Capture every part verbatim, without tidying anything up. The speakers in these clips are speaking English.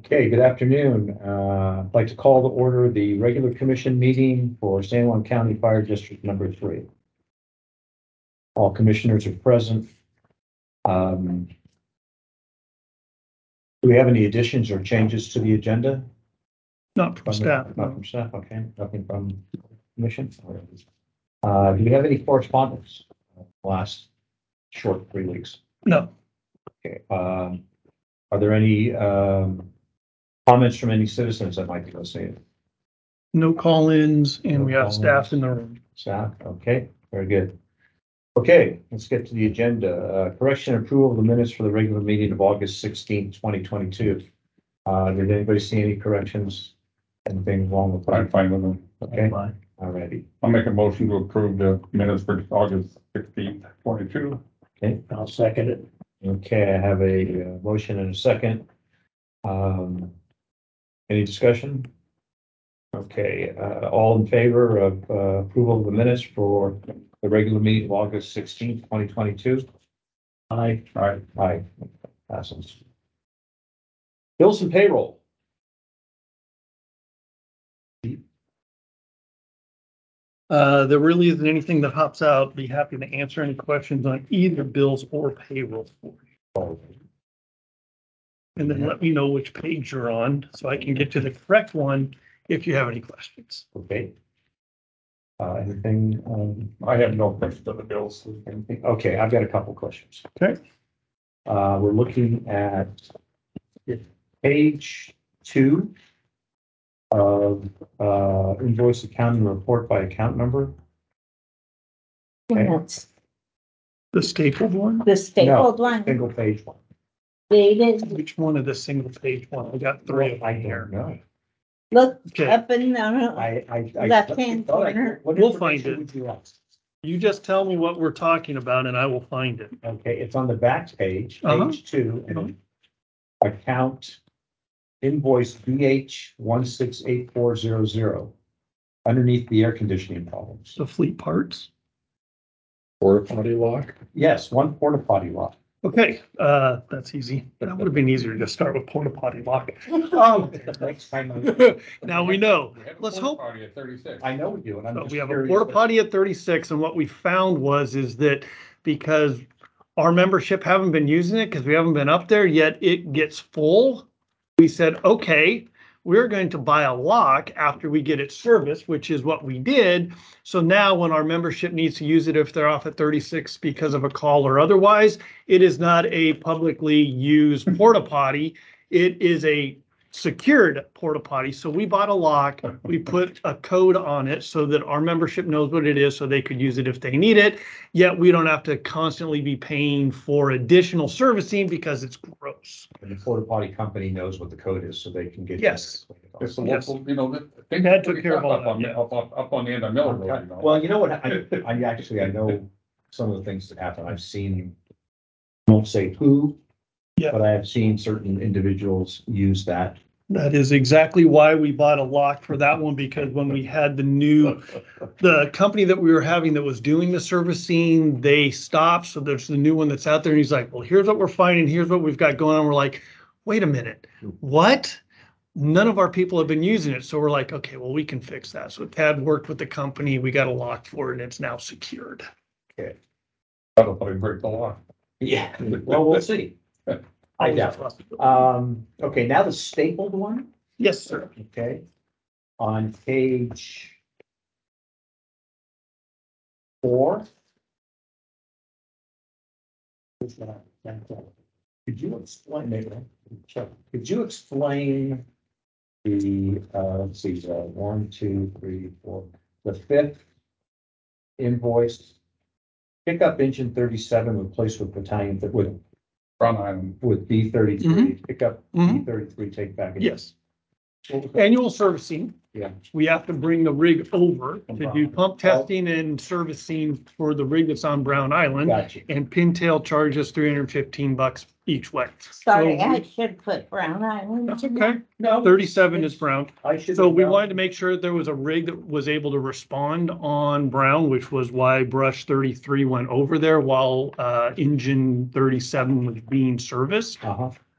Okay, good afternoon. Uh, I'd like to call to order the regular commission meeting for San Juan County Fire District Number Three. All commissioners are present. Um, do we have any additions or changes to the agenda? Not from staff. Not from staff, okay. Nothing from commission. Uh, do we have any correspondence last short three weeks? No. Okay. Um, are there any um, comments from any citizens that might be listening? No call-ins, and No we have call-ins. staff in the room. Staff, okay, very good. Okay, let's get to the agenda. Uh, correction and approval of the minutes for the regular meeting of August sixteenth, twenty twenty-two. Uh, did anybody see any corrections? Anything wrong with I'm that? fine with them. Okay, alrighty. I'll make a motion to approve the minutes for August sixteenth, twenty-two. Okay, I'll second it. okay, I have a uh, motion and a second. Um, any discussion? Okay, uh, all in favor of uh, approval of the minutes for the regular meeting of August sixteenth, twenty twenty-two? Aye. Aye. Aye. Passes. Bills and payroll. Uh, there really isn't anything that hops out. Be happy to answer any questions on either bills or payroll. And then let me know which page you're on so I can get to the correct one if you have any questions. Okay. Uh, anything, um, I have no questions on the bills. anything? Okay, I've got a couple questions. Okay. Uh, we're looking at page two of, uh, invoice accounting report by account number. Okay. That's The stapled one? the stapled one, Single page one. dated, Which one of the single page one? I got three of I them don't here. know. look Okay. up in the, I, I. I- Left-hand corner. What We'll find information it. would you like? You just tell me what we're talking about and I will find it. Okay, it's on the back page, Uh-huh. page two, Uh-huh. and account invoice B H one six eight four zero zero. Underneath the air conditioning problems. The fleet parts. Or potty lock. Yes, one porta potty lot. Okay, uh, that's easy. That would have been easier to just start with porta potty lock. Um, next time I- Now we know. We have a Let's porta hope. potty at thirty-six. I know we do, and I'm So just we have a curious porta what- potty at thirty-six, and what we found was, is that because our membership haven't been using it, because we haven't been up there yet, it gets full. We said, okay, we're going to buy a lock after we get it serviced, which is what we did. So now when our membership needs to use it, if they're off at thirty-six because of a call or otherwise, it is not a publicly used porta potty. It is a secured porta potty. So we bought a lock, we put a code on it so that our membership knows what it is so they could use it if they need it. Yet we don't have to constantly be paying for additional servicing because it's gross. And the porta potty company knows what the code is, so they can get. Yes. It's the Yes. local, you know, that. things That are took pretty care of tough all up on- that, yeah. Up, up, up on the end of Miller Road, you know. Well, you know what, I, I actually, I know some of the things that happen. I've seen, I won't say who, Yeah. but I have seen certain individuals use that. That is exactly why we bought a lock for that one, because when we had the new, the company that we were having that was doing the servicing, they stopped. So there's the new one that's out there and he's like, well, here's what we're finding. Here's what we've got going on. We're like, wait a minute, what? None of our people have been using it. So we're like, okay, well, we can fix that. So Tad worked with the company. We got a lock for it and it's now secured. Okay. That'll probably break the law. Yeah, well, we'll see. I doubt it. Um, okay, now the stapled one, Yes, sir. okay, on page four. Could you explain, maybe, Chuck, could you explain the, uh, let's see, uh, one, two, three, four, the fifth invoice? Pickup engine thirty-seven replaced with battalion, with, Front Island. with B thirty-three, pickup B Mhm. thirty-three, take back. Yes. What was that? Annual servicing. Yeah. We have to bring the rig over to do pump testing and servicing for the rig that's on Brown Island. Gotcha. And Pintail charges three hundred fifteen bucks each way. sorry, So I we- should put Brown Island. That's in okay. No. thirty-seven is Brown. I should. So we wanted to make sure that there was a rig that was able to respond on Brown, which was why Brush thirty-three went over there while uh, engine thirty-seven was being serviced. Uh-huh.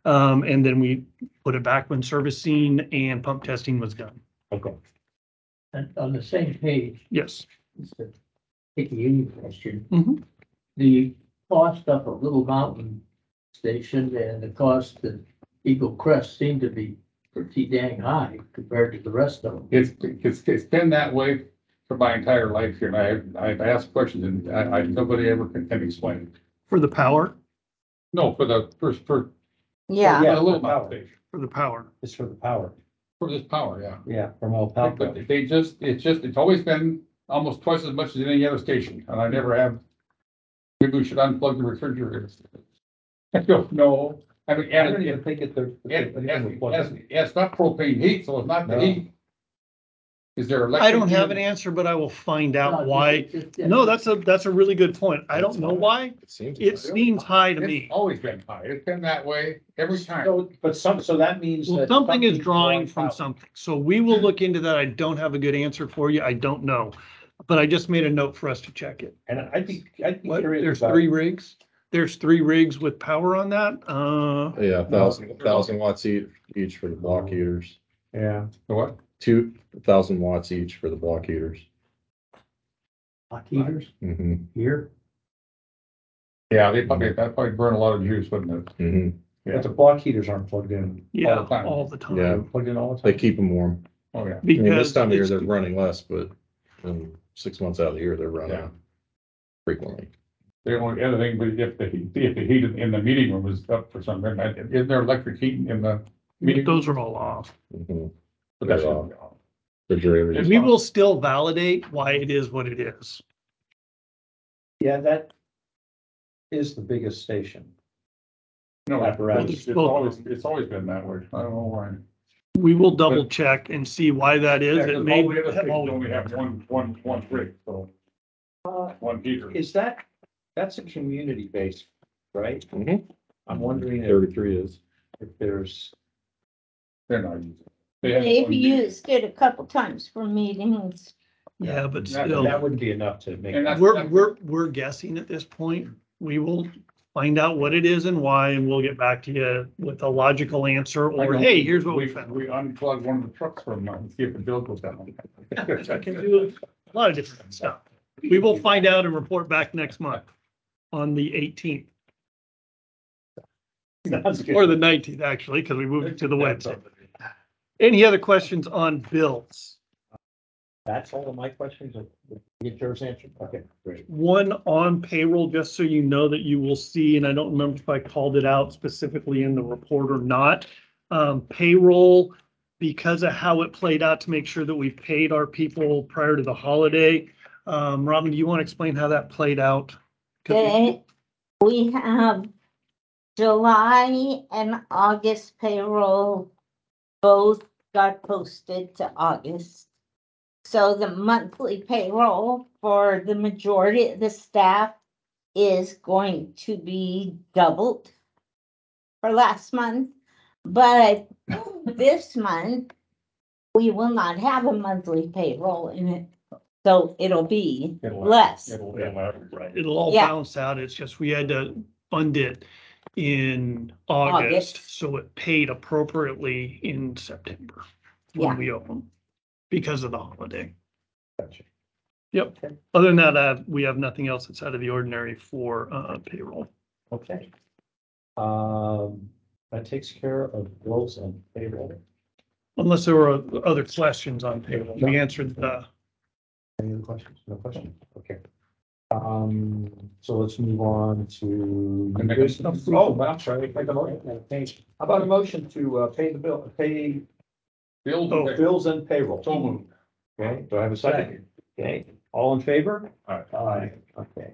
Um, and then we put it back when servicing and pump testing was done. Okay. And on the same page, Yes. it's a picky question. Mhm. The cost of a Little Mountain Station and the cost at Eagle Crest seem to be pretty dang high compared to the rest of them. It's, it's, it's been that way for my entire life here, and I, I've asked questions and I, I, nobody ever can, can explain it. For the power, No, for the, first, for, Yeah, for Yeah, the little for mountain power. station, for the power. It's for the power. for this power, yeah. Yeah, from all But power. but they just, it's just, it's always been almost twice as much as any other station, and I never have. Maybe we should unplug the refrigerators. I don't know, I mean, I don't and, even and, think it, the. and, and it's not propane heat, so it's not the No. heat. Is there electric? I don't have an heat? answer, but I will find out No, why. it's just- No, that's a, that's a really good point. I don't know why. It seems. It seems high to It's me. always been high, it's been that way every time. So, but some, so that means Well, that. something is something's drawing from power. something. So we will look into that. I don't have a good answer for you. I don't know. But I just made a note for us to check it. And I'd be, I'd be What, curious there's about. three rigs? There's three rigs with power on that? Uh, Yeah, a thousand, a thousand watts each, each for the block heaters, Yeah. The what? two thousand watts each for the block heaters. Hot heaters Mm-hmm, here. Yeah, they probably, that probably burn a lot of juice, wouldn't it? mm-hmm. But the block heaters aren't plugged in. yeah, the time. all the time. Yeah. Plugged in all the They time. keep them warm. Oh, yeah. I mean, this Because time of year, it's- they're running less, but um, six months out of the year, they're Yeah. running frequently. The only other thing, but if the, heat- if the heat in the meeting room is up for some reason, isn't there electric heat in the meeting? those room? are all off. Mm-hmm. But that they're shouldn't be on. Refrigerators. We will still validate why it is what it is. Yeah, that is the biggest station. No, Apparatus. it's, it's always, it's always been that way. I don't know why. We will double check and see why that is. Yeah, It 'cause may all the other have stations always- only have one, one, one rig, so. One heater. Is that, that's a community base, right? Mhm. I'm wondering if, Thirty-three is. if there's, They're not using. it. They have they've one heater. used it a couple times for meetings. Yeah, but That- still, that wouldn't be enough to make. And that's- we're, we're, we're guessing at this point. We will find out what it is and why, and we'll get back to you with a logical answer I or, know hey, here's what we We found. unplugged one of the trucks from, uh, and see if the bill goes down. I can do a lot of different stuff. We will find out and report back next month on the eighteenth Sounds good. or the nineteenth, actually, because we moved it to the Wednesday. Any other questions on bills? That's all of my questions. Get yours answered. Okay, great. One on payroll, just so you know that you will see, and I don't remember if I called it out specifically in the report or not. Um, payroll, because of how it played out to make sure that we paid our people prior to the holiday. Um, Robin, do you want to explain how that played out? 'Cause we- They, we have July and August payroll, both got posted to August. So the monthly payroll for the majority of the staff is going to be doubled for last month. But this month, we will not have a monthly payroll in it. So it'll be It'll- less. It'll, it'll average. Right, it'll all Yeah. bounce out. It's just we had to fund it in August, August. so it paid appropriately in September Yeah. when we opened because of the holiday. Gotcha. Yep. Other than that, uh, we have nothing else that's out of the ordinary for, uh, payroll. Okay. Um, that takes care of bills and payroll. Unless there were other questions on payroll. We answered the, Any other questions? No questions? Okay. Um, so let's move on to. Can I make a- Oh, I'm sorry. Make a motion. How about a motion to, uh, pay the bill, pay Bills Oh, and- bills and payroll? So moved. Okay, do I have a second? Okay, all in favor? All right. Aye. Okay.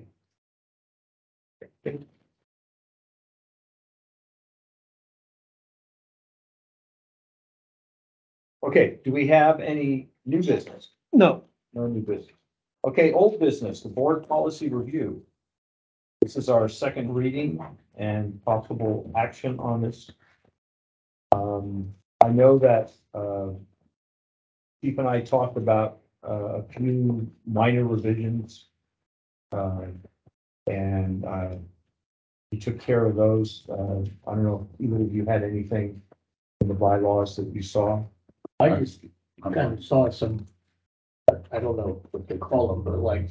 Okay, do we have any new business? no, No new business. Okay, old business, the board policy review. This is our second reading and possible action on this. Um, I know that, uh, Chief and I talked about, uh, a few minor revisions. Uh, and, uh, you took care of those. Uh, I don't know, if either of you had anything in the bylaws that you saw? I just kind of saw some, I don't know what they call them, but like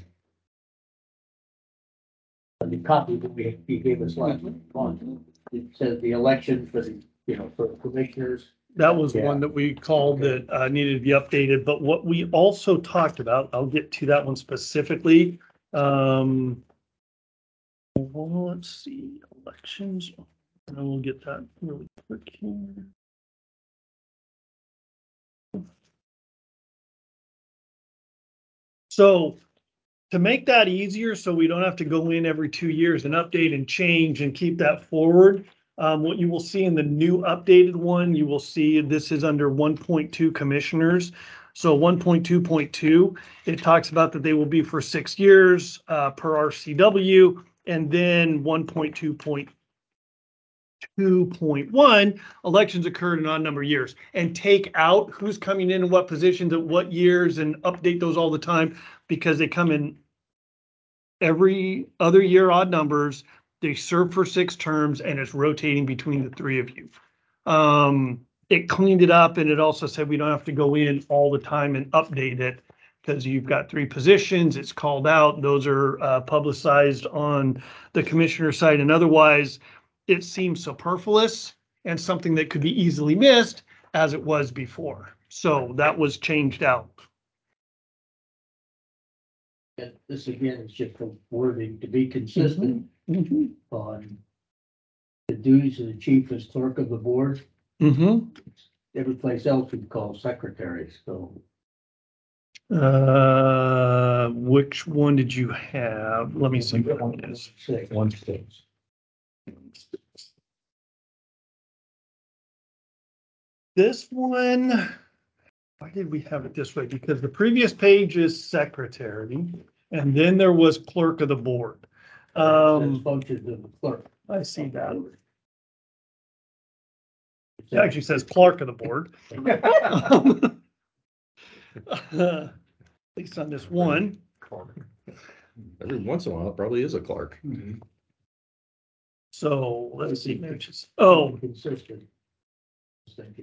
the copy that we, he gave us last month, it says the election for the, you know, for commissioners. That was Yeah. one that we called that uh, needed to be updated, but what we also talked about, I'll get to that one specifically. Um. Well, let's see, elections, and then we'll get that really quick here. So to make that easier, so we don't have to go in every two years and update and change and keep that forward. Um, what you will see in the new updated one, you will see this is under one point two commissioners. So one point two point two, it talks about that they will be for six years, uh, per R C W. And then one point two point two point one, elections occurred in odd number of years, and take out who's coming in and what positions at what years and update those all the time because they come in every other year, odd numbers. They serve for six terms and it's rotating between the three of you. Um, it cleaned it up, and it also said we don't have to go in all the time and update it because you've got three positions. It's called out. Those are uh, publicized on the commissioner side, and otherwise it seems superfluous and something that could be easily missed as it was before. So that was changed out. And this again is just for wording to be consistent Mm-hmm. on the duties of the chief as clerk of the board. Mm-hmm. Every place else we call secretary, so. Uh, which one did you have? Let me see what one it is. Six. One six. This one, why did we have it this way? Because the previous page is secretary, and then there was clerk of the board. Says Um, functions of the clerk. I see that. It actually says clerk of the board. At least on this one. Every once in a while, it probably is a Clark. So let's see, pages. Oh, Consistent. Thinking.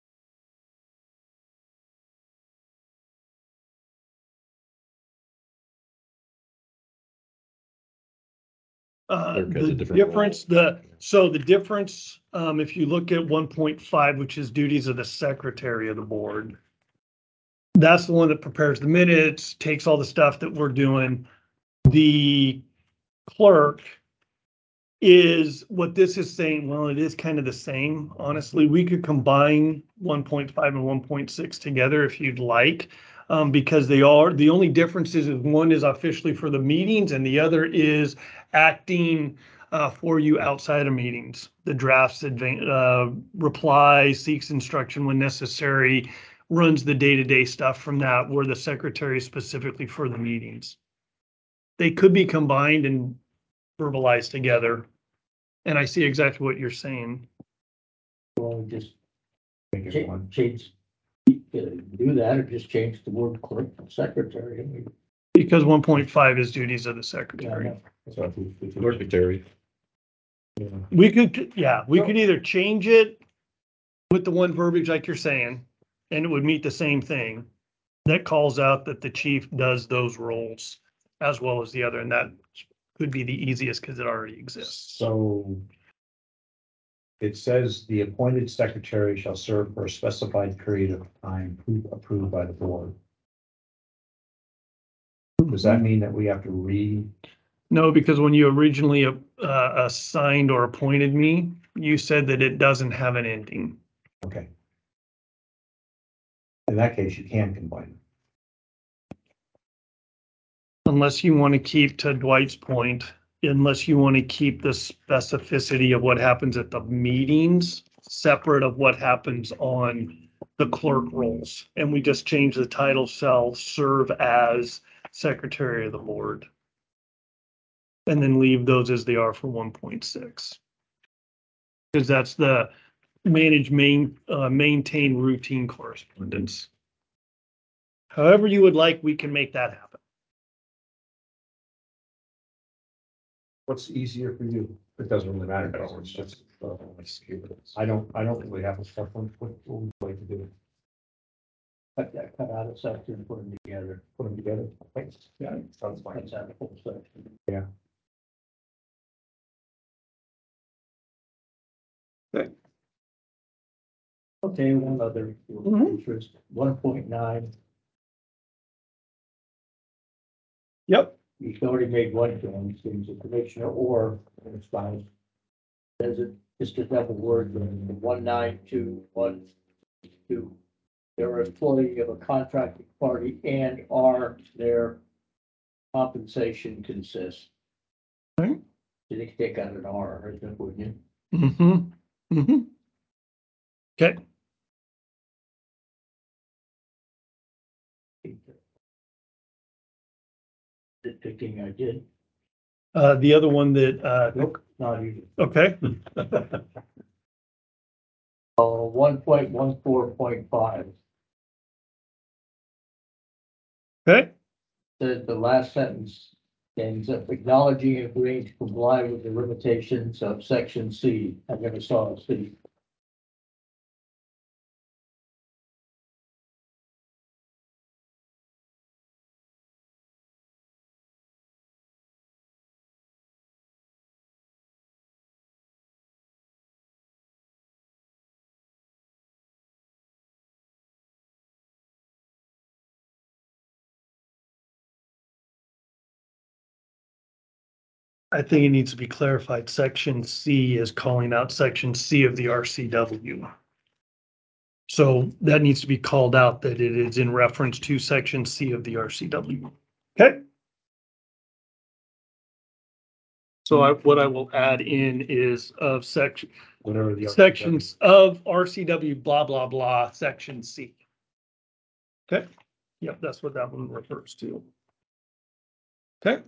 Uh, Clerk has the a different difference, role. the, so the difference, um, if you look at one point five, which is duties of the secretary of the board. That's the one that prepares the minutes, takes all the stuff that we're doing. The clerk is what this is saying. Well, it is kind of the same. Honestly, we could combine one point five and one point six together if you'd like. Um, because they are, the only difference is, is one is officially for the meetings and the other is acting uh, for you outside of meetings. The drafts, advan- uh, reply, seeks instruction when necessary, runs the day-to-day stuff from that, where the secretary is specifically for the meetings. They could be combined and verbalized together. And I see exactly what you're saying. Well, just Make it change, one. change, uh, do that or just change the word clerk to secretary. I mean, Because one point five is duties of the yeah, secretary. So if we- if we- Secretary. Yeah. We could, yeah, we could either change it with the one verbiage like you're saying, and it would meet the same thing. That calls out that the chief does those roles as well as the other, and that could be the easiest because it already exists. So it says the appointed secretary shall serve for a specified period of time approved- approved by the board. Does that mean that we have to re, No, because when you originally uh, assigned or appointed me, you said that it doesn't have an ending. okay. In that case, you can combine them. Unless you want to keep, to Dwight's point, unless you want to keep the specificity of what happens at the meetings separate of what happens on the clerk roles. And we just change the title shall serve as secretary of the board. And then leave those as they are for one point six. Because that's the manage, main, uh, maintain routine correspondence. However you would like, we can make that happen. What's easier for you? it doesn't really matter, though, it's just, uh, I don't, I don't really have a preference what, what we'd like to do, Cut that, cut out a section and put them together. put them together. Thanks. Yeah, sounds fine. Cuts out a whole section. Okay, one other Mhm. interest, one point nine, Yep. he's already made one change, seems the commissioner or his spouse. There's a, just a double word, in one nine two one two. They're an employee of a contracting party and are their compensation consists. Okay. You think take out an R, right, there, wouldn't you? Mm-hmm. Mm-hmm. Okay. Nitpicking I did, Uh, the other one that, uh, nope, not even. okay. Uh, one point one four point five, Okay. the, the last sentence ends up acknowledging and agreeing to comply with the limitations of section C. I never saw a C. I think it needs to be clarified. Section C is calling out section C of the R C W. So that needs to be called out that it is in reference to section C of the R C W. Okay. So I, what I will add in is of section, Whatever the. sections of R C W, blah, blah, blah, section C. Okay. Yep, that's what that one refers to. Okay.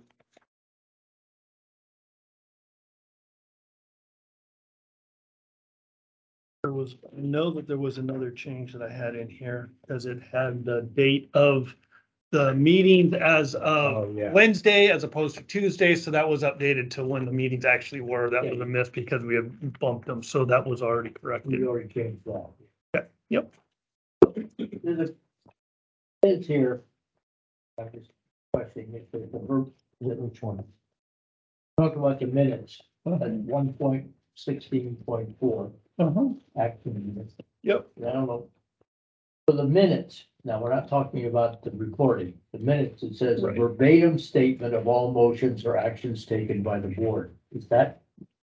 There was, I know that there was another change that I had in here because it had the date of the meetings as Oh, of yeah. Wednesday as opposed to Tuesday. So that was updated to when the meetings actually were. That was a miss because we had bumped them. So that was already corrected. We already changed that. Yep. There's a, it's here. I was questioning if there's a group, Which one? talk about the minutes, and one point sixteen point four, Uh-huh. action minutes. Yep. I don't know. For the minutes, now, we're not talking about the recording, the minutes, it says a Right. verbatim statement of all motions or actions taken by the board. Is that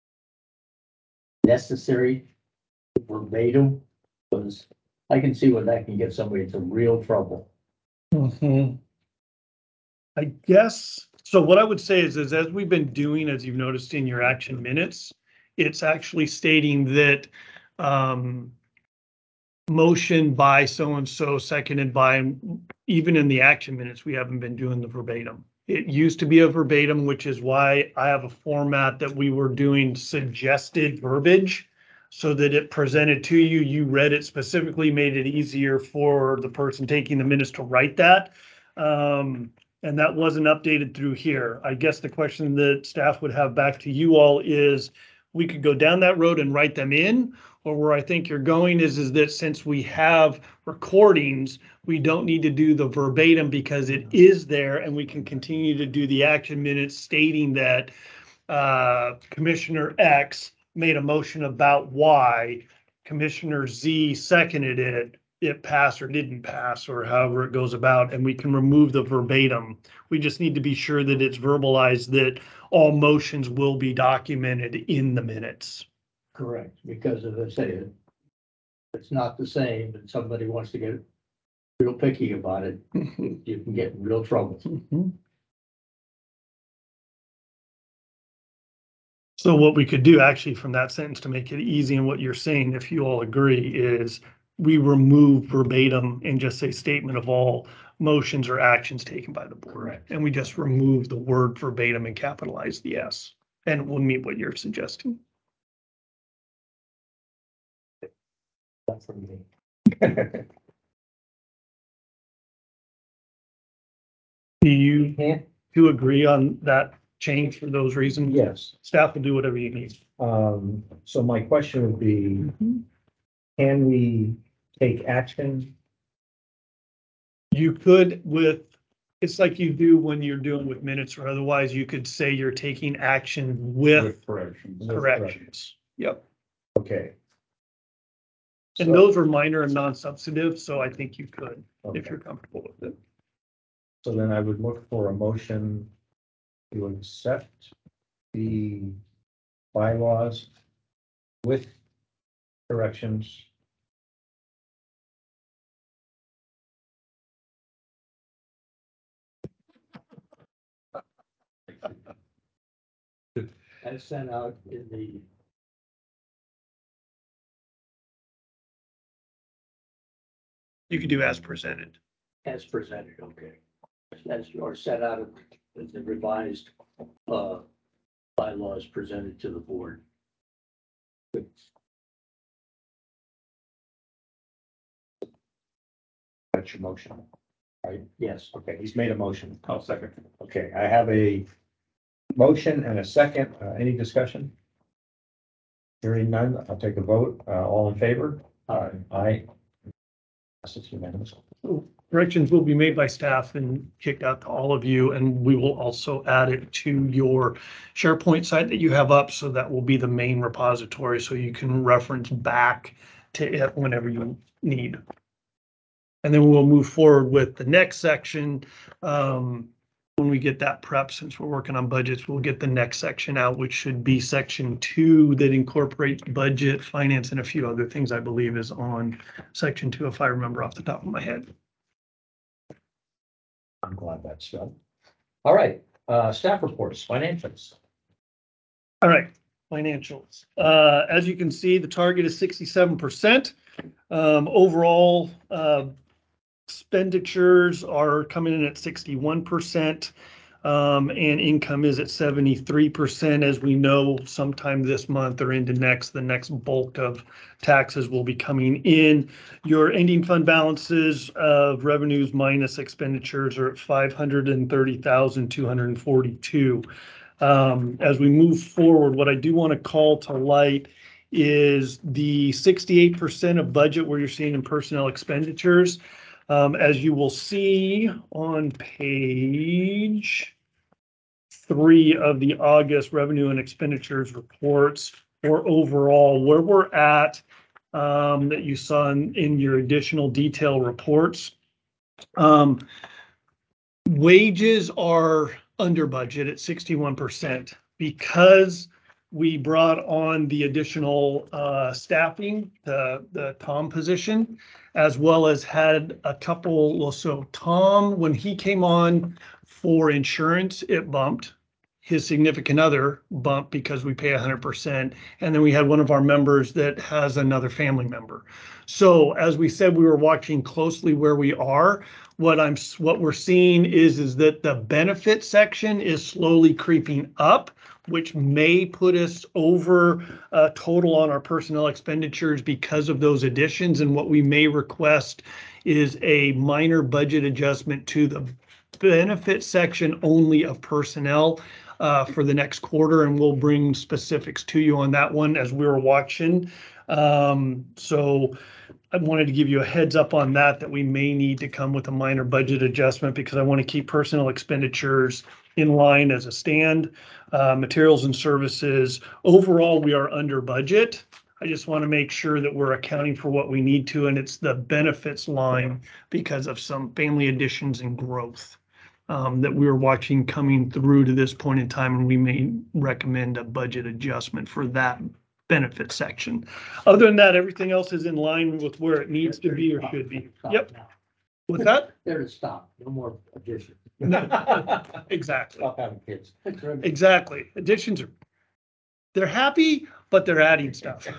necessary? Verbatim? Because I can see where that can get somebody into real trouble. Mm-hmm. I guess, so what I would say is, is as we've been doing, as you've noticed in your action minutes, it's actually stating that, um, motion by so-and-so, seconded by, even in the action minutes, we haven't been doing the verbatim. It used to be a verbatim, which is why I have a format that we were doing suggested verbiage so that it presented to you, you read it specifically, made it easier for the person taking the minutes to write that. Um, and that wasn't updated through here. I guess the question that staff would have back to you all is, we could go down that road and write them in, or where I think you're going is, is that since we have recordings, we don't need to do the verbatim because it is there and we can continue to do the action minutes stating that uh, Commissioner X made a motion about Y, Commissioner Z seconded it, it passed or didn't pass, or however it goes about, and we can remove the verbatim. We just need to be sure that it's verbalized that all motions will be documented in the minutes. Correct, because as I say, it- it's not the same, and somebody wants to get real picky about it, you can get in real trouble. So what we could do actually from that sentence to make it easy and what you're saying, if you all agree, is we remove verbatim and just say statement of all motions or actions taken by the board. Correct. And we just remove the word verbatim and capitalize the S. And we'll meet what you're suggesting. That's for me. Do you Can't, two agree on that change for those reasons. Yes, Staff will do whatever you need. um, so my question would be, can we take action? You could with, it's like you do when you're doing with minutes or otherwise, you could say you're taking action with With corrections. With corrections. Yep. Okay. And So- those are minor and non-substantive, so I think you could, if okay. you're comfortable with it. So then I would look for a motion to accept the bylaws with corrections. As sent out in the, You could do as presented. as presented, okay. As or sent out in the revised, uh, bylaws presented to the board. That's your motion, right? Yes, Okay, he's made a motion. I'll second. Okay, I have a motion and a second. Uh, any discussion? Hearing none, I'll take a vote. Uh, all in favor? Aye. Aye. That's unanimous. Corrections will be made by staff and kicked out to all of you, and we will also add it to your SharePoint site that you have up, so that will be the main repository, so you can reference back to it whenever you need. And then we'll move forward with the next section. Um, when we get that prep, since we're working on budgets, we'll get the next section out, which should be section two that incorporates budget, finance, and a few other things I believe is on section two, if I remember off the top of my head. I'm glad that's done. All right, uh, staff reports, financials. All right, financials. Uh, as you can see, the target is sixty-seven percent. Um, overall, uh, expenditures are coming in at sixty-one percent. Um, and income is at seventy-three percent. As we know, sometime this month or into next, the next bulk of taxes will be coming in. Your ending fund balances of revenues minus expenditures are at five hundred thirty thousand two hundred forty-two. Um, as we move forward, what I do want to call to light is the sixty-eight percent of budget where you're seeing in personnel expenditures. Um, as you will see on page three of the August revenue and expenditures reports, or overall where we're at, um, that you saw in, in your additional detail reports. Um, wages are under budget at sixty-one percent because we brought on the additional uh, staffing, the, the Tom position, as well as had a couple. Well, so Tom, when he came on for insurance, it bumped. His significant other bumped because we pay one hundred percent. And then we had one of our members that has another family member. So as we said, we were watching closely where we are. What I'm, what we're seeing is, is that the benefit section is slowly creeping up, which may put us over uh, total on our personnel expenditures because of those additions. And what we may request is a minor budget adjustment to the benefit section only of personnel uh, for the next quarter. And we'll bring specifics to you on that one as we were watching. Um, so I wanted to give you a heads up on that, that we may need to come with a minor budget adjustment because I want to keep personnel expenditures in line as a stand. Uh, materials and services, overall, we are under budget. I just want to make sure that we're accounting for what we need to, and it's the benefits line because of some family additions and growth um, that we were watching coming through to this point in time, and we may recommend a budget adjustment for that benefit section. Other than that, everything else is in line with where it needs to be or should be. Stop Yep. now. With that? There to stop, no more addition. Exactly. Stop having kids. Exactly. Additions are, they're happy, but they're adding stuff.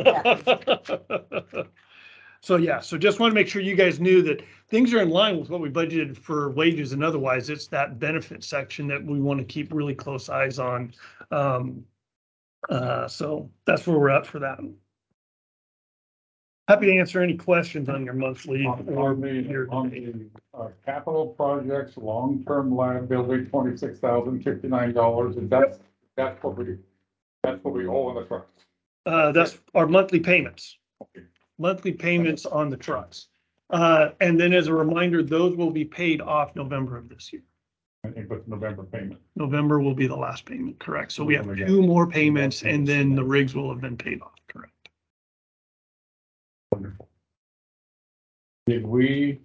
So yeah, so just want to make sure you guys knew that things are in line with what we budgeted for wages and otherwise. It's that benefit section that we want to keep really close eyes on. Um, uh, so that's where we're at for that. happy to answer any questions on your monthly On or on the, your. on the, uh, capital projects, long-term liability, twenty-six thousand fifty-nine dollars, and that's, that's what we, that's what we owe on the trucks. Uh, that's our monthly payments, Okay. monthly payments on the trucks. Uh, and then as a reminder, those will be paid off November of this year. I think that's November payment. November will be the last payment, correct? So we have two more payments and then the rigs will have been paid off, correct? Wonderful. Did we?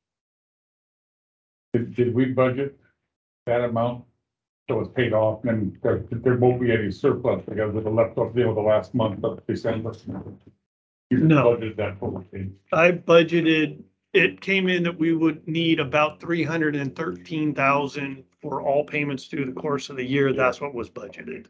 Did, did we budget that amount? So it's paid off and there, there won't be any surplus because of the leftover deal the last month of December. You No. budgeted that for me. I budgeted, it came in that we would need about three hundred and thirteen thousand for all payments through the course of the year. That's what was budgeted.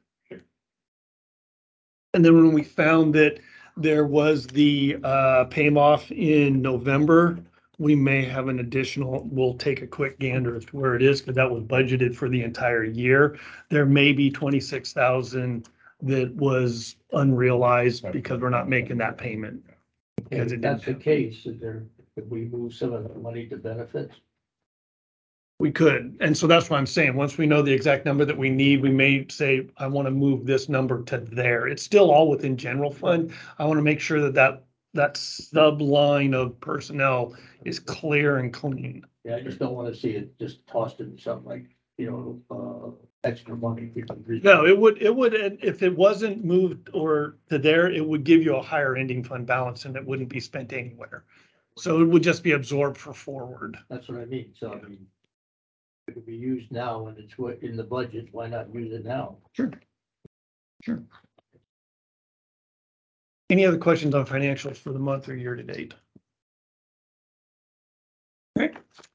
And then when we found that there was the uh pay off in November, we may have an additional, we'll take a quick gander as to where it is, because that was budgeted for the entire year. There may be twenty-six thousand that was unrealized because we're not making that payment. And if that's the case, is there, if we move some of the money to benefits? We could, and so that's what I'm saying. Once we know the exact number that we need, we may say, I want to move this number to there. It's still all within general fund. I want to make sure that that, that sub line of personnel is clear and clean. Yeah, I just don't want to see it just tossed into something like, you know, uh, extra money. No, it would, it would, if it wasn't moved or to there, it would give you a higher ending fund balance and it wouldn't be spent anywhere. So it would just be absorbed for forward. That's what I mean. So I mean, it could be used now and it's what in the budget. Why not use it now? Sure. Sure. Any other questions on financials for the month or year to date? Okay.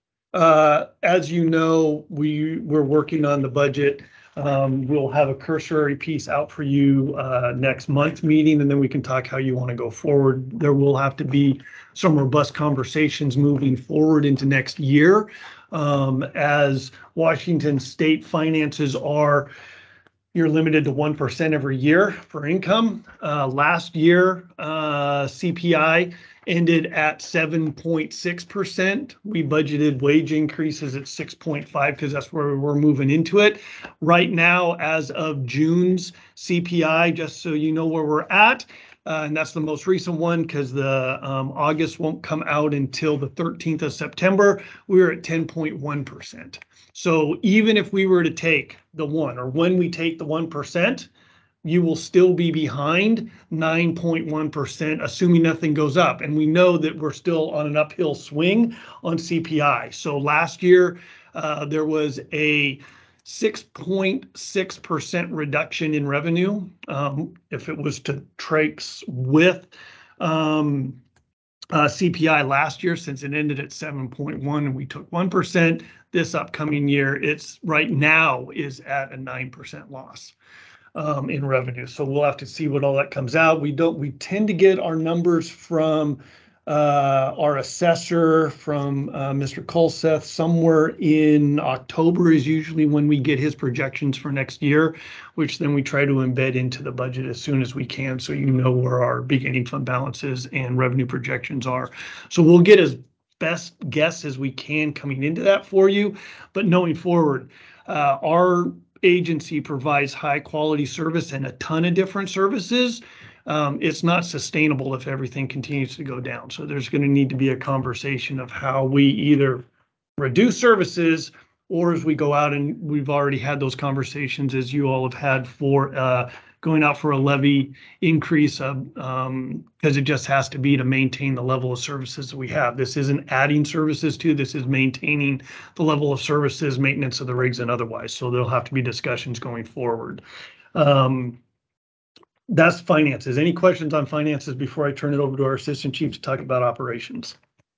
Uh, as you know, we, we're working on the budget. Um, we'll have a cursory piece out for you, uh, next month meeting, and then we can talk how you want to go forward. There will have to be some robust conversations moving forward into next year. Um, as Washington state finances are, you're limited to one percent every year for income. Uh, last year, uh, C P I ended at seven point six percent. We budgeted wage increases at six point five because that's where we're moving into it. Right now, as of June's C P I, just so you know where we're at, uh, and that's the most recent one because the um, August won't come out until the thirteenth of September, we're at ten point one percent. So even if we were to take the one, or when we take the one percent, you will still be behind nine point one percent, assuming nothing goes up. And we know that we're still on an uphill swing on C P I. So last year, uh, there was a six point six percent reduction in revenue. Um, if it was to trace with um, uh, C P I last year, since it ended at seven point one and we took one percent, this upcoming year, it's right now is at a nine percent loss um, in revenue. So we'll have to see what all that comes out. We don't, we tend to get our numbers from uh, our assessor, from uh, Mister Colseth, somewhere in October is usually when we get his projections for next year, which then we try to embed into the budget as soon as we can. So you know where our beginning fund balances and revenue projections are. So we'll get as best guess as we can coming into that for you. But knowing forward, uh, our agency provides high quality service and a ton of different services. Um, it's not sustainable if everything continues to go down. So there's going to need to be a conversation of how we either reduce services, or as we go out, and we've already had those conversations as you all have had for uh, going out for a levy increase of, um, because it just has to be to maintain the level of services that we have. This isn't adding services to, this is maintaining the level of services, maintenance of the rigs and otherwise. So there'll have to be discussions going forward. Um, that's finances. Any questions on finances before I turn it over to our assistant chief to talk about operations?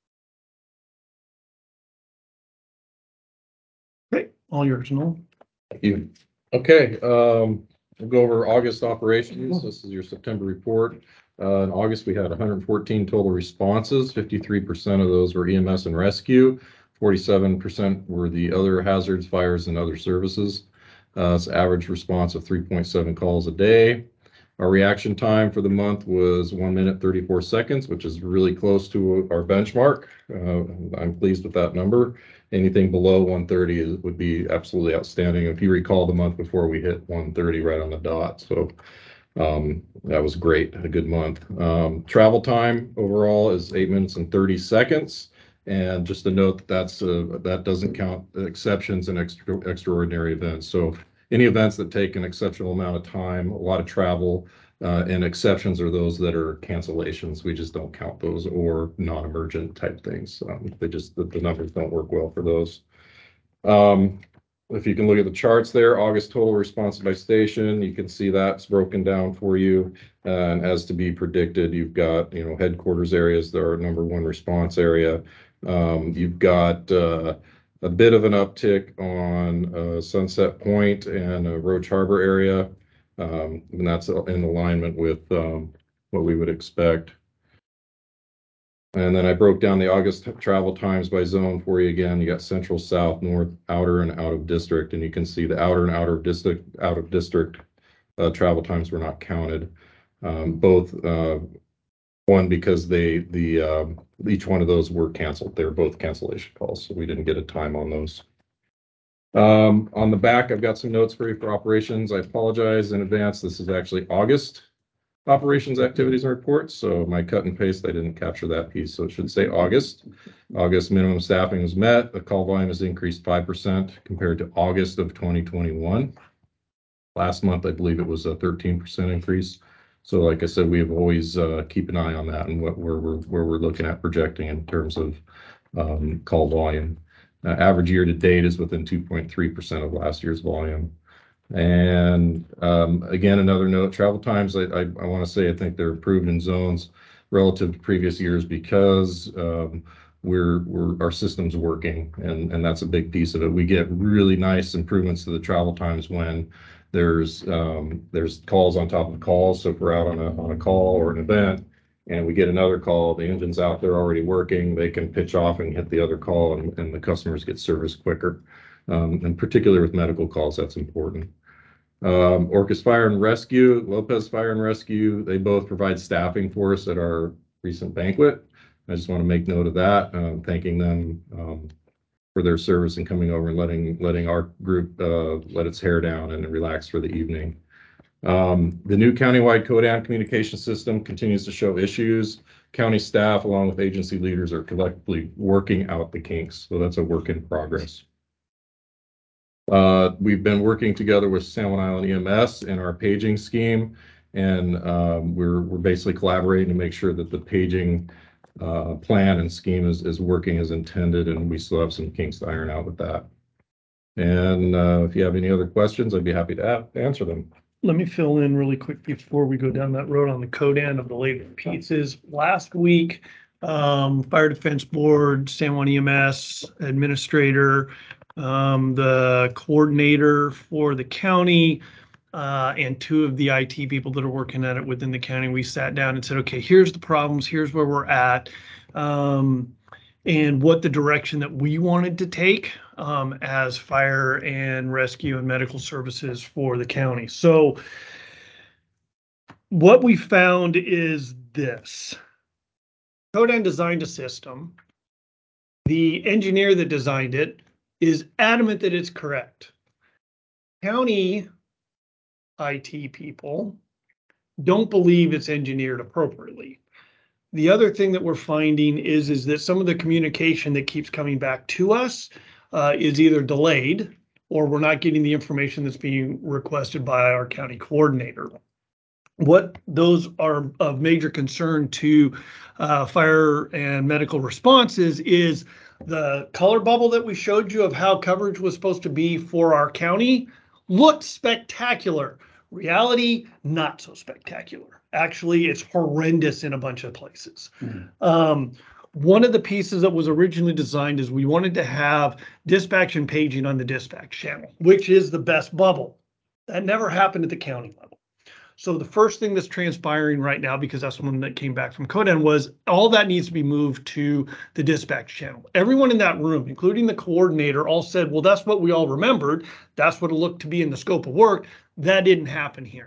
Okay, all yours, Noel. Thank you. Okay, um, we'll go over August operations. This is your September report. Uh, in August, we had one hundred fourteen total responses. fifty-three percent of those were E M S and rescue. forty-seven percent were the other hazards, fires, and other services. Uh, it's average response of three point seven calls a day. Our reaction time for the month was one minute thirty-four seconds, which is really close to our benchmark. Uh, I'm pleased with that number. Anything below one thirty is, would be absolutely outstanding. If you recall, the month before we hit one thirty right on the dot. So um, that was great, a good month. Um, travel time overall is eight minutes and thirty seconds. And just to note that that's uh, that doesn't count exceptions and extra, extraordinary events. So any events that take an exceptional amount of time, a lot of travel, uh, and exceptions are those that are cancellations. We just don't count those, or non-emergent type things. Um, they just, the, the numbers don't work well for those. Um, if you can look at the charts there, August total response by station, you can see that's broken down for you. And as to be predicted, you've got, you know, headquarters areas, they're our number one response area. Um, you've got uh, a bit of an uptick on uh, Sunset Point and uh, Roach Harbor area. Um, and that's in alignment with um, what we would expect. And then I broke down the August travel times by zone for you again. You got central, south, north, outer, and out of district. And you can see the outer and outer district, out of district uh, travel times were not counted. Um, both, uh, one, because they, the, um, each one of those were canceled. They were both cancellation calls, so we didn't get a time on those. Um, on the back, I've got some notes for you for operations. I apologize in advance. This is actually August operations activities and reports. So my cut and paste, I didn't capture that piece. So it should say August. August minimum staffing was met. The call volume has increased five percent compared to August of twenty twenty-one. Last month, I believe it was a thirteen percent increase. So like I said, we have always uh, keep an eye on that and what where we're, where we're looking at projecting in terms of um, call volume. Uh, average year to date is within two point three percent of last year's volume. And um, again, another note, travel times, I, I, I want to say, I think they're improved in zones relative to previous years because um, we're, we're, our system's working, and, and that's a big piece of it. We get really nice improvements to the travel times when there's, um, there's calls on top of calls. So if we're out on a, on a call or an event and we get another call, the engine's out there already working, they can pitch off and hit the other call, and, and the customers get service quicker. Um, and particularly with medical calls, that's important. Um, Orcas Fire and Rescue, Lopez Fire and Rescue, they both provide staffing for us at our recent banquet. I just want to make note of that, um, thanking them um, for their service and coming over and letting letting our group uh, let its hair down and relax for the evening. Um, the new countywide CODAN communication system continues to show issues. County staff, along with agency leaders, are collectively working out the kinks, so that's a work in progress. Uh, we've been working together with San Juan Island E M S in our paging scheme, and um, we're we're basically collaborating to make sure that the paging uh, plan and scheme is is working as intended, and we still have some kinks to iron out with that. And uh, if you have any other questions, I'd be happy to, have, to answer them. Let me fill in really quick before we go down that road on the CODAN of the late pieces. Last week, um, Fire Defense Board, San Juan E M S Administrator, um, the coordinator for the county, uh, and two of the I T people that are working at it within the county, we sat down and said, okay, here's the problems, here's where we're at, um, and what the direction that we wanted to take um, as fire and rescue and medical services for the county. So what we found is this. CODAN designed a system. The engineer that designed it is adamant that it's correct. County I T people don't believe it's engineered appropriately. The other thing that we're finding is, is that some of the communication that keeps coming back to us uh, is either delayed, or we're not getting the information that's being requested by our county coordinator. What those are of major concern to uh, fire and medical responses is the color bubble that we showed you of how coverage was supposed to be for our county looked spectacular. Reality, not so spectacular. Actually, it's horrendous in a bunch of places. Mm-hmm. Um, one of the pieces that was originally designed is we wanted to have dispatch and paging on the dispatch channel, which is the best bubble. That never happened at the county level. So the first thing that's transpiring right now, because that's one that came back from CODAN, was all that needs to be moved to the dispatch channel. Everyone in that room, including the coordinator, all said, well, that's what we all remembered. That's what it looked to be in the scope of work. That didn't happen here.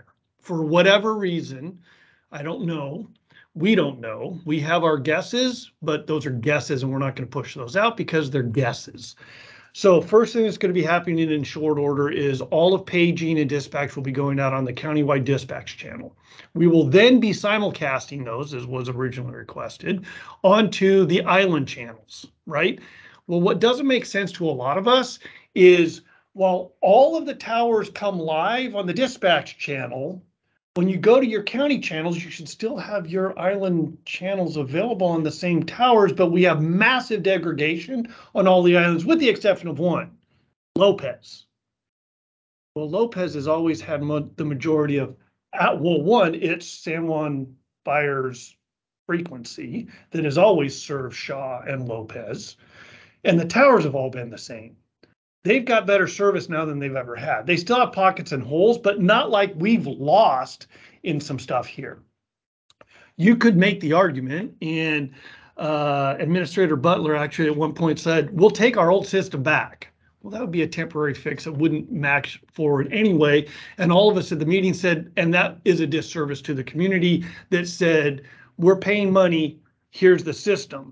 for whatever reason, I don't know. We don't know. We have our guesses, but those are guesses and we're not going to push those out because they're guesses. So first thing that's going to be happening in short order is all of paging and dispatch will be going out on the countywide dispatch channel. We will then be simulcasting those, as was originally requested, onto the island channels, right? Well, what doesn't make sense to a lot of us is while all of the towers come live on the dispatch channel, when you go to your county channels, you should still have your island channels available on the same towers, but we have massive degradation on all the islands with the exception of one, Lopez. Well, Lopez has always had mo the majority of, uh, well, one, it's San Juan Fire's frequency that has always served Shaw and Lopez, and the towers have all been the same. They've got better service now than they've ever had. They still have pockets and holes, but not like we've lost in some stuff here. You could make the argument, and uh, Administrator Butler actually at one point said, we'll take our old system back. Well, that would be a temporary fix. It wouldn't match forward anyway. And all of us at the meeting said, and that is a disservice to the community that said, we're paying money, here's the system.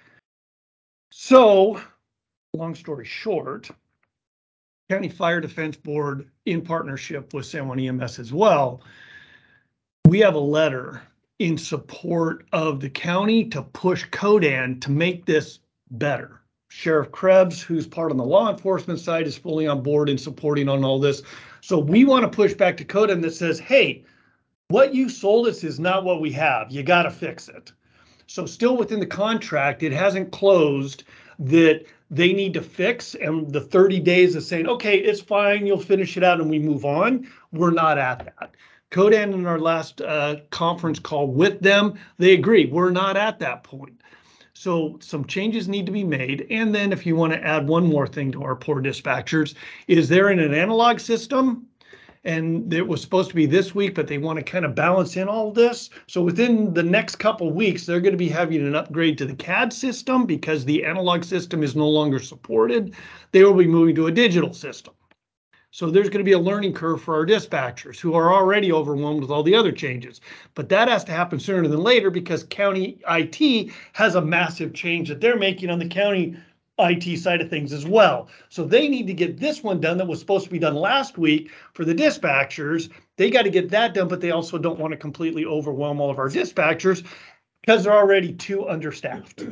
So, long story short, County Fire Defense Board, in partnership with San Juan E M S as well, we have a letter in support of the county to push CODAN to make this better. Sheriff Krebs, who's part on the law enforcement side, is fully on board and supporting on all this. So we want to push back to CODAN that says, hey, what you sold us is not what we have. You got to fix it. So still within the contract, it hasn't closed that they need to fix, and the thirty days of saying, okay, it's fine, you'll finish it out and we move on. We're not at that. CODAN in our last uh, conference call with them, they agree, we're not at that point. So some changes need to be made. And then if you want to add one more thing to our poor dispatchers, is they're in an analog system. And it was supposed to be this week, but they want to kind of balance in all of this. So within the next couple of weeks, they're going to be having an upgrade to the C A D system because the analog system is no longer supported. They will be moving to a digital system. So there's going to be a learning curve for our dispatchers who are already overwhelmed with all the other changes. But that has to happen sooner than later because county I T has a massive change that they're making on the county I T side of things as well. So they need to get this one done that was supposed to be done last week for the dispatchers. They got to get that done, but they also don't want to completely overwhelm all of our dispatchers because they're already too understaffed.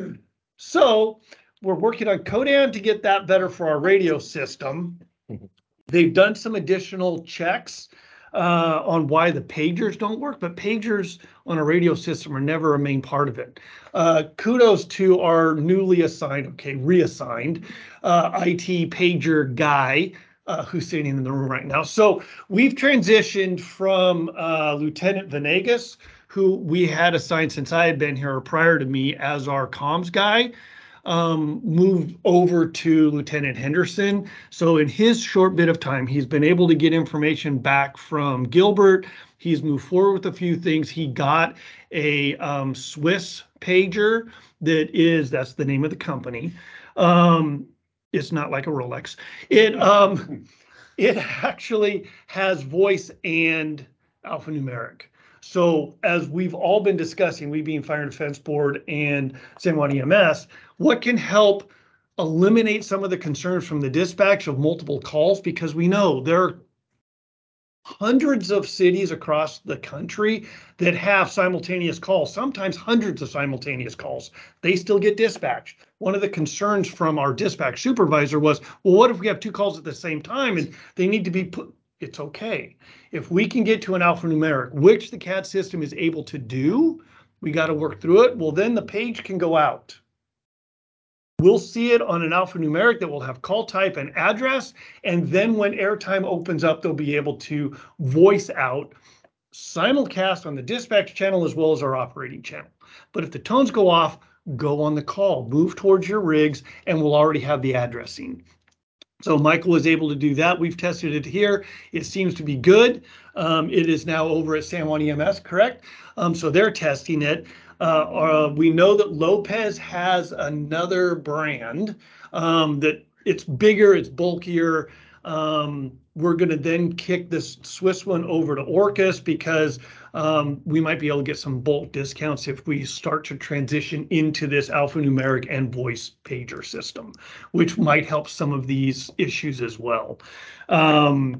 So we're working on CODAN to get that better for our radio system. They've done some additional checks uh, on why the pagers don't work, but pagers on a radio system are never a main part of it. Uh, kudos to our newly assigned, okay, reassigned uh, I T pager guy uh, who's sitting in the room right now. So we've transitioned from uh, Lieutenant Venegas, who we had assigned since I had been here or prior to me as our comms guy, um, moved over to Lieutenant Henderson. So in his short bit of time, he's been able to get information back from Gilbert. He's moved forward with a few things. He got a um, Swiss pager that is, that's the name of the company. Um, it's not like a Rolex. It, um, it actually has voice and alphanumeric. So as we've all been discussing, we being Fire and Defense Board and San Juan E M S, what can help eliminate some of the concerns from the dispatch of multiple calls? Because we know there are hundreds of cities across the country that have simultaneous calls, sometimes hundreds of simultaneous calls. They still get dispatched. One of the concerns from our dispatch supervisor was, well, what if we have two calls at the same time and they need to be put? It's okay. If we can get to an alphanumeric, which the C A D system is able to do, we got to work through it. Well, then the page can go out. We'll see it on an alphanumeric that will have call type and address. And then when airtime opens up, they'll be able to voice out simulcast on the dispatch channel as well as our operating channel. But if the tones go off, go on the call, move towards your rigs, and we'll already have the addressing. So Michael was able to do that. We've tested it here. It seems to be good. Um, it is now over at San Juan E M S, correct? Um, so they're testing it. Uh, uh, we know that Lopez has another brand um, that it's bigger, it's bulkier. Um, we're gonna then kick this Swiss one over to Orcus because um, we might be able to get some bulk discounts if we start to transition into this alphanumeric and voice pager system, which might help some of these issues as well. Um,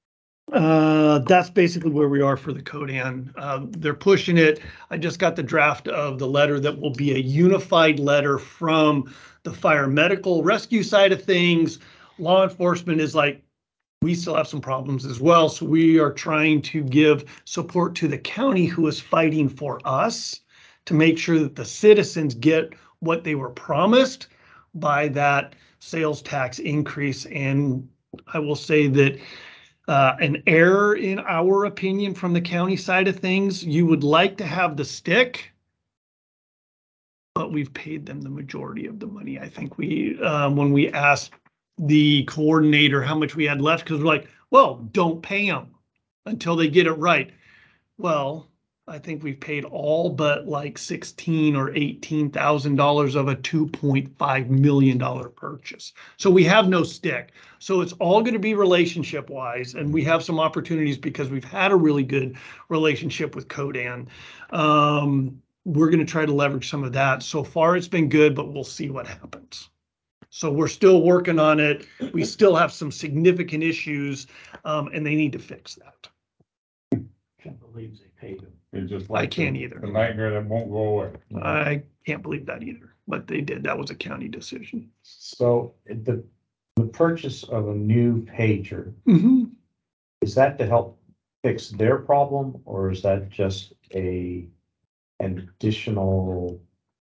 uh, that's basically where we are for the Codan. Uh, they're pushing it. I just got the draft of the letter that will be a unified letter from the fire medical rescue side of things. Law enforcement is like, we still have some problems as well. So we are trying to give support to the county who is fighting for us to make sure that the citizens get what they were promised by that sales tax increase. And I will say that uh, an error in our opinion from the county side of things, you would like to have the stick, but we've paid them the majority of the money. I think we, um, when we asked the coordinator how much we had left, because we're like, well, don't pay them until they get it right. Well, I think we've paid all but like sixteen or eighteen thousand dollars of a two point five million dollar purchase. So we have no stick. So it's all going to be relationship wise, and we have some opportunities because we've had a really good relationship with Codan. Um, we're going to try to leverage some of that. So far, it's been good, but we'll see what happens. So we're still working on it. We still have some significant issues, um, and they need to fix that. Can't believe they paid them. It's just I like can't the- either. The nightmare that won't go away. I can't believe that either, but they did. That was a county decision. So the, the purchase of a new pager, Mm-hmm. is that to help fix their problem, or is that just a, an additional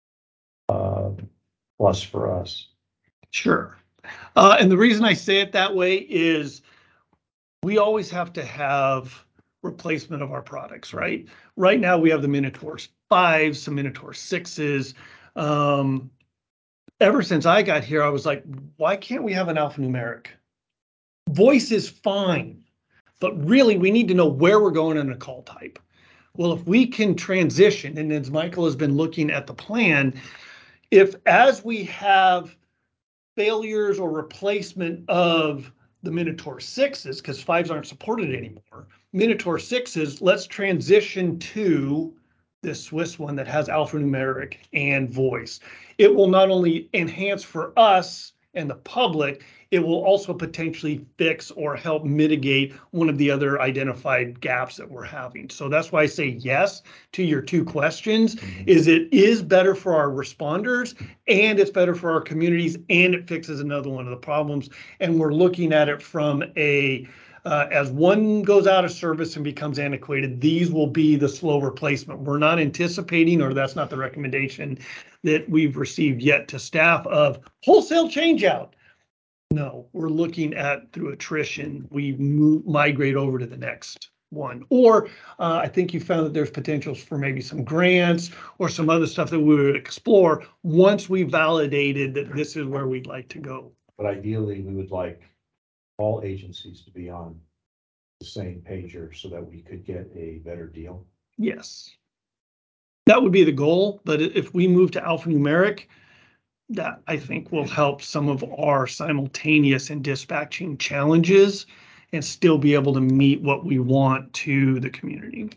uh, plus for us? Sure. Uh, and the reason I say it that way is we always have to have replacement of our products, right? Right now we have the Minotaur fives, some Minotaur sixes. Um, ever since I got here, I was like, why can't we have an alphanumeric? Voice is fine, but really we need to know where we're going in a call type. Well, if we can transition, and as Michael has been looking at the plan, if as we have failures or replacement of the Minotaur sixes, because fives aren't supported anymore, Minotaur sixes, let's transition to this Swiss one that has alphanumeric and voice. It will not only enhance for us and the public, it will also potentially fix or help mitigate one of the other identified gaps that we're having. So that's why I say yes to your two questions, is it is better for our responders and it's better for our communities and it fixes another one of the problems. And we're looking at it from a, uh, as one goes out of service and becomes antiquated, these will be the slow replacement. We're not anticipating, or that's not the recommendation that we've received yet to staff of wholesale change out. No, we're looking at through attrition, we move, migrate over to the next one. Or uh, I think you found that there's potentials for maybe some grants or some other stuff that we would explore once we validated that this is where we'd like to go. But ideally, we would like all agencies to be on the same pager so that we could get a better deal. Yes. That would be the goal, but if we move to alphanumeric, that I think will help some of our simultaneous and dispatching challenges and still be able to meet what we want to the community.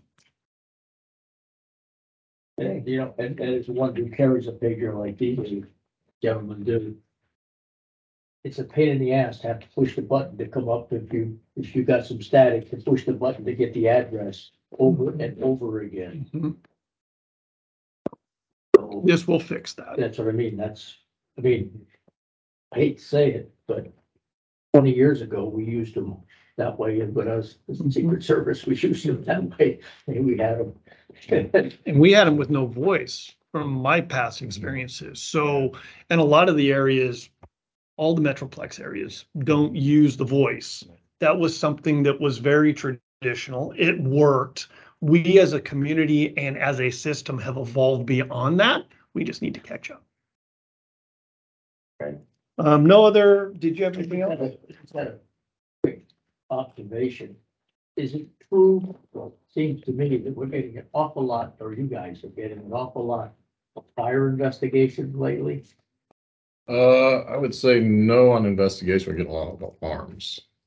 And, you know, and, and as one who carries a pager like these gentlemen do, it's a pain in the ass to have to push the button to come up if you, if you got some static, to push the button to get the address over and over again. Mhm. So This will fix that. that's what I mean. That's, I mean, I hate to say it, but twenty years ago, we used them that way, and when I was in Secret Service, we used them that way, and we had them. And we had them with no voice from my past experiences. So, and a lot of the areas, all the Metroplex areas don't use the voice. That was something that was very traditional. It worked. We as a community and as a system have evolved beyond that. We just need to catch up. Right. Um, no other, did you have anything else? Is that a quick observation? Is it true, well, it seems to me that we're getting an awful lot, or you guys are getting an awful lot of fire investigations lately? Uh, I would say no on investigation, we're getting a lot of alarms.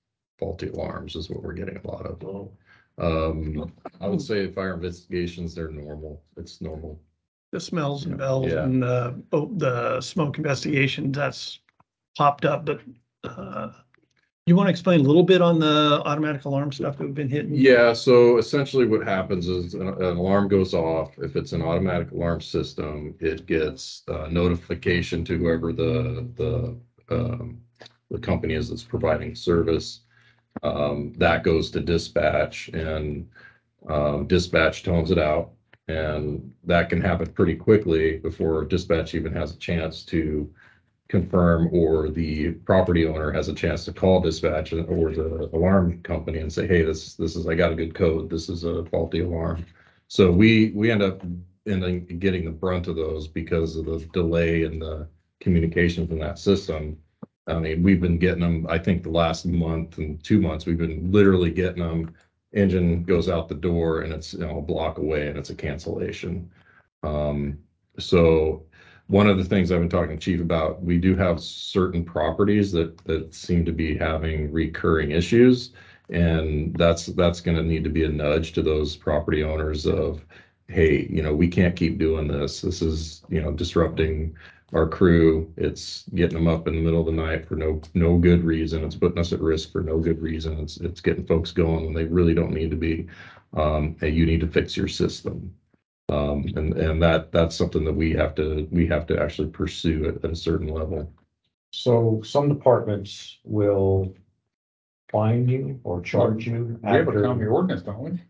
faulty alarms is what we're getting a lot of. So, Um, I would say fire investigations, they're normal. It's normal. The smells and Yeah. bells Yeah. and uh, oh, the smoke investigations, that's popped up, but uh, you want to explain a little bit on the automatic alarm stuff that we've been hitting? Yeah, so essentially what happens is an, an alarm goes off. If it's an automatic alarm system, it gets uh, notification to whoever the, the, um, the company is that's providing service. Um, that goes to dispatch and, um, dispatch tones it out. And that can happen pretty quickly before dispatch even has a chance to confirm, or the property owner has a chance to call dispatch or the alarm company and say, hey, this, this is, I got a good code. This is a faulty alarm. So we, we end up ending getting the brunt of those because of the delay in the communication from that system. I mean, we've been getting them, I think the last month and two months, we've been literally getting them. Engine goes out the door and it's, you know, a block away and it's a cancellation. Um, so one of the things I've been talking to Chief about, we do have certain properties that, that seem to be having recurring issues. And that's, that's going to need to be a nudge to those property owners of, hey, you know, we can't keep doing this. This is, you know, disrupting our crew. It's getting them up in the middle of the night for no, no good reason. It's putting us at risk for no good reason. It's, it's getting folks going when they really don't need to be. Um, hey, you need to fix your system. Um, and, and that, that's something that we have to, we have to actually pursue at, at a certain level. So some departments will fine you or charge you We have a after. county ordinance, don't we?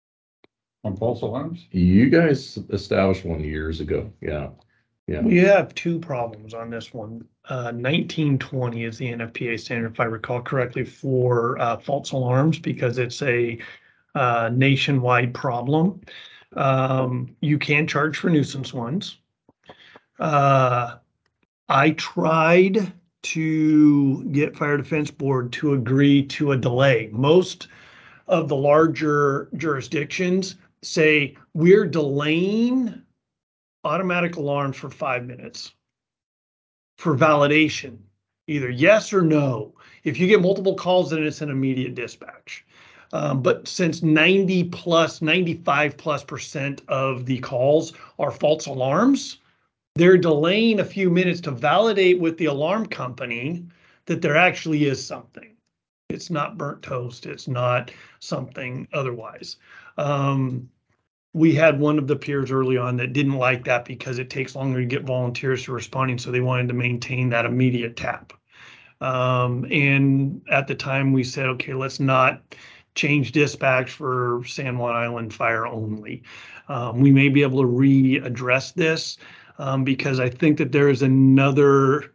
On false alarms? You guys established one years ago. Yeah. Yeah. We have two problems on this one. Uh, nineteen twenty is the N F P A standard, if I recall correctly, for uh, false alarms because it's a uh, nationwide problem. Um, you can charge for nuisance ones. Uh, I tried to get Fire Defense Board to agree to a delay. Most of the larger jurisdictions say we're delaying automatic alarms for five minutes for validation, either yes or no. If you get multiple calls, then it's an immediate dispatch. Um, but since ninety plus, ninety-five plus percent of the calls are false alarms, they're delaying a few minutes to validate with the alarm company that there actually is something. It's not burnt toast. It's not something otherwise. Um, we had one of the peers early on that didn't like that because it takes longer to get volunteers to responding. So they wanted to maintain that immediate tap. Um, and at the time we said, okay, let's not change dispatch for San Juan Island fire only. Um, we may be able to readdress this um, because I think that there is another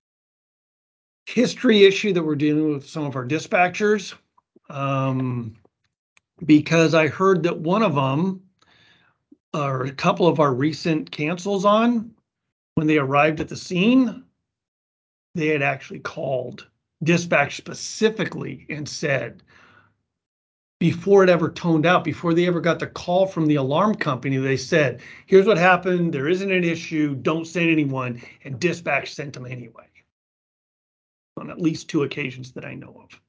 history issue that we're dealing with some of our dispatchers. Um, because I heard that one of them, or a couple of our recent cancels on, when they arrived at the scene, they had actually called dispatch specifically and said, before it ever toned out, before they ever got the call from the alarm company, they said, here's what happened, there isn't an issue, don't send anyone, and dispatch sent them anyway. On at least two occasions that I know of.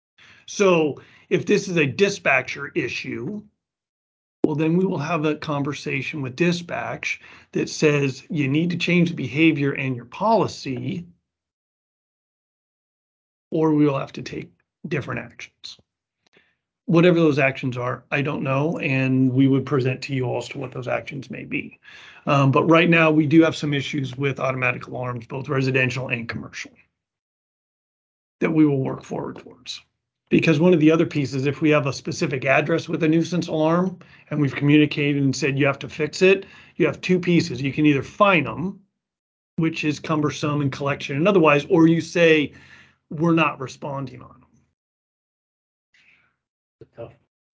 So if this is a dispatcher issue, well, then we will have a conversation with dispatch that says you need to change the behavior and your policy, or we will have to take different actions. Whatever those actions are, I don't know, and we would present to you all as to what those actions may be. Um, but right now, we do have some issues with automatic alarms, both residential and commercial, that we will work forward towards. Because one of the other pieces, if we have a specific address with a nuisance alarm and we've communicated and said you have to fix it, you have two pieces. You can either fine them, which is cumbersome and collection and otherwise, or you say we're not responding on them. tough.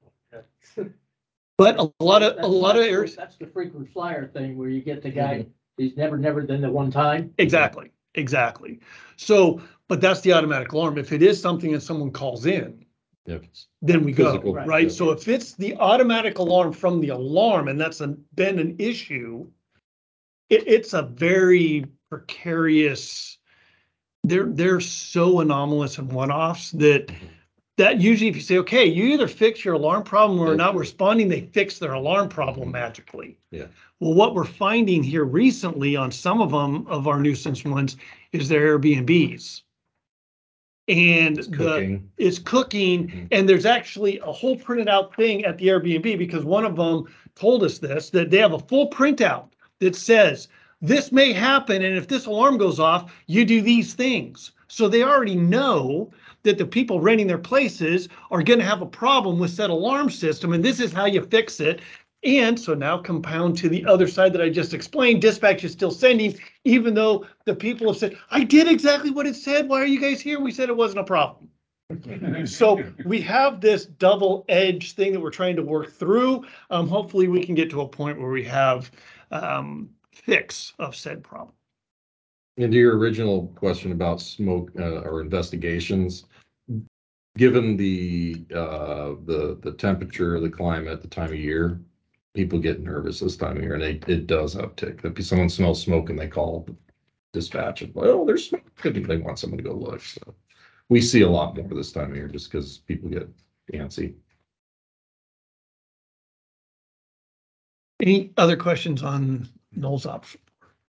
But a lot of a That's- lot of that's the- areas. That's the frequent flyer thing where you get the guy, he's never, never done the one time. Exactly, exactly. So, but that's the automatic alarm. If it is something that someone calls in, If it's then we go, physical, right? yeah. So if it's the automatic alarm from the alarm and that's a, been an issue, it, it's a very precarious, they're, they're so anomalous and one-offs that that usually if you say, okay, you either fix your alarm problem or Yeah, not true. responding, they fix their alarm problem magically. Yeah. Well, what we're finding here recently on some of them, of our nuisance ones, is their Airbnbs. And It's the, cooking. it's cooking, Mhm. and there's actually a whole printed out thing at the Airbnb, because one of them told us this, that they have a full printout that says, this may happen, and if this alarm goes off, you do these things. So they already know that the people renting their places are gonna have a problem with said alarm system, and this is how you fix it. And so now compound to the other side that I just explained, dispatch is still sending, even though the people have said, I did exactly what it said. Why are you guys here? We said it wasn't a problem. So we have this double-edged thing that we're trying to work through. Um, hopefully we can get to a point where we have um, fix of said problem. And to your original question about smoke uh, or investigations, given the uh, the the temperature, the climate, the time of year, people get nervous this time of year, and they, it does uptick. If someone smells smoke and they call dispatch, and well, there's smoke, they want someone to go look. So we see a lot more this time of year just because people get antsy. Any other questions on Noel's option?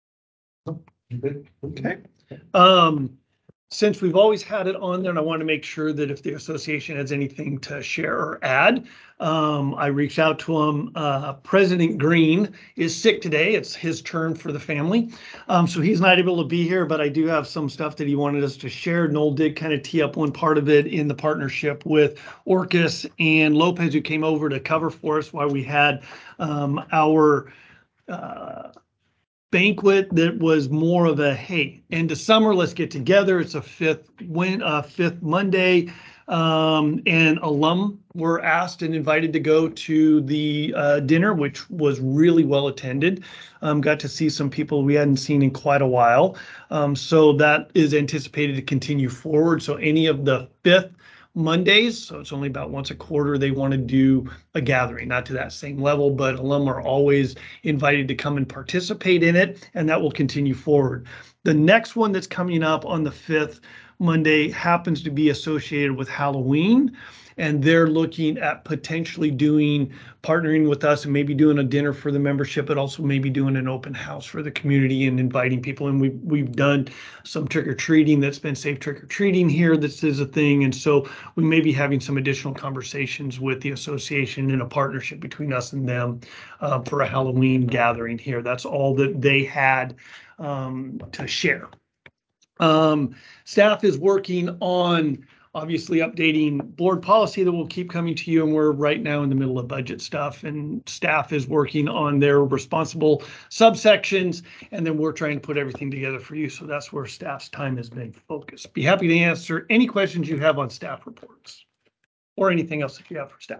Good. Okay. Um, since we've always had it on there, and I want to make sure that if the association has anything to share or add, um, I reached out to him. Uh, President Green is sick today. It's his turn for the family. Um, so he's not able to be here, but I do have some stuff that he wanted us to share. Noel did kind of tee up one part of it in the partnership with Orcus and Lopez, who came over to cover for us while we had um, our uh, banquet that was more of a, hey, end of summer, let's get together. It's a fifth win, uh, fifth Monday. Um, and alum were asked and invited to go to the uh, dinner, which was really well attended. Um, got to see some people we hadn't seen in quite a while. Um, so that is anticipated to continue forward. So any of the fifth Mondays, so it's only about once a quarter, they want to do a gathering, not to that same level, but alum are always invited to come and participate in it, and that will continue forward. The next one that's coming up on the fifth Monday happens to be associated with Halloween, and they're looking at potentially doing, partnering with us and maybe doing a dinner for the membership, but also maybe doing an open house for the community and inviting people. And we've, we've done some trick or treating that's been safe trick or treating here. This is a thing. And so we may be having some additional conversations with the association in a partnership between us and them uh, for a Halloween gathering here. That's all that they had um, to share. Um, staff is working on obviously updating board policy that will keep coming to you, and we're right now in the middle of budget stuff, and staff is working on their responsible subsections, and then we're trying to put everything together for you. So that's where staff's time has been focused. Be happy to answer any questions you have on staff reports or anything else that you have for staff.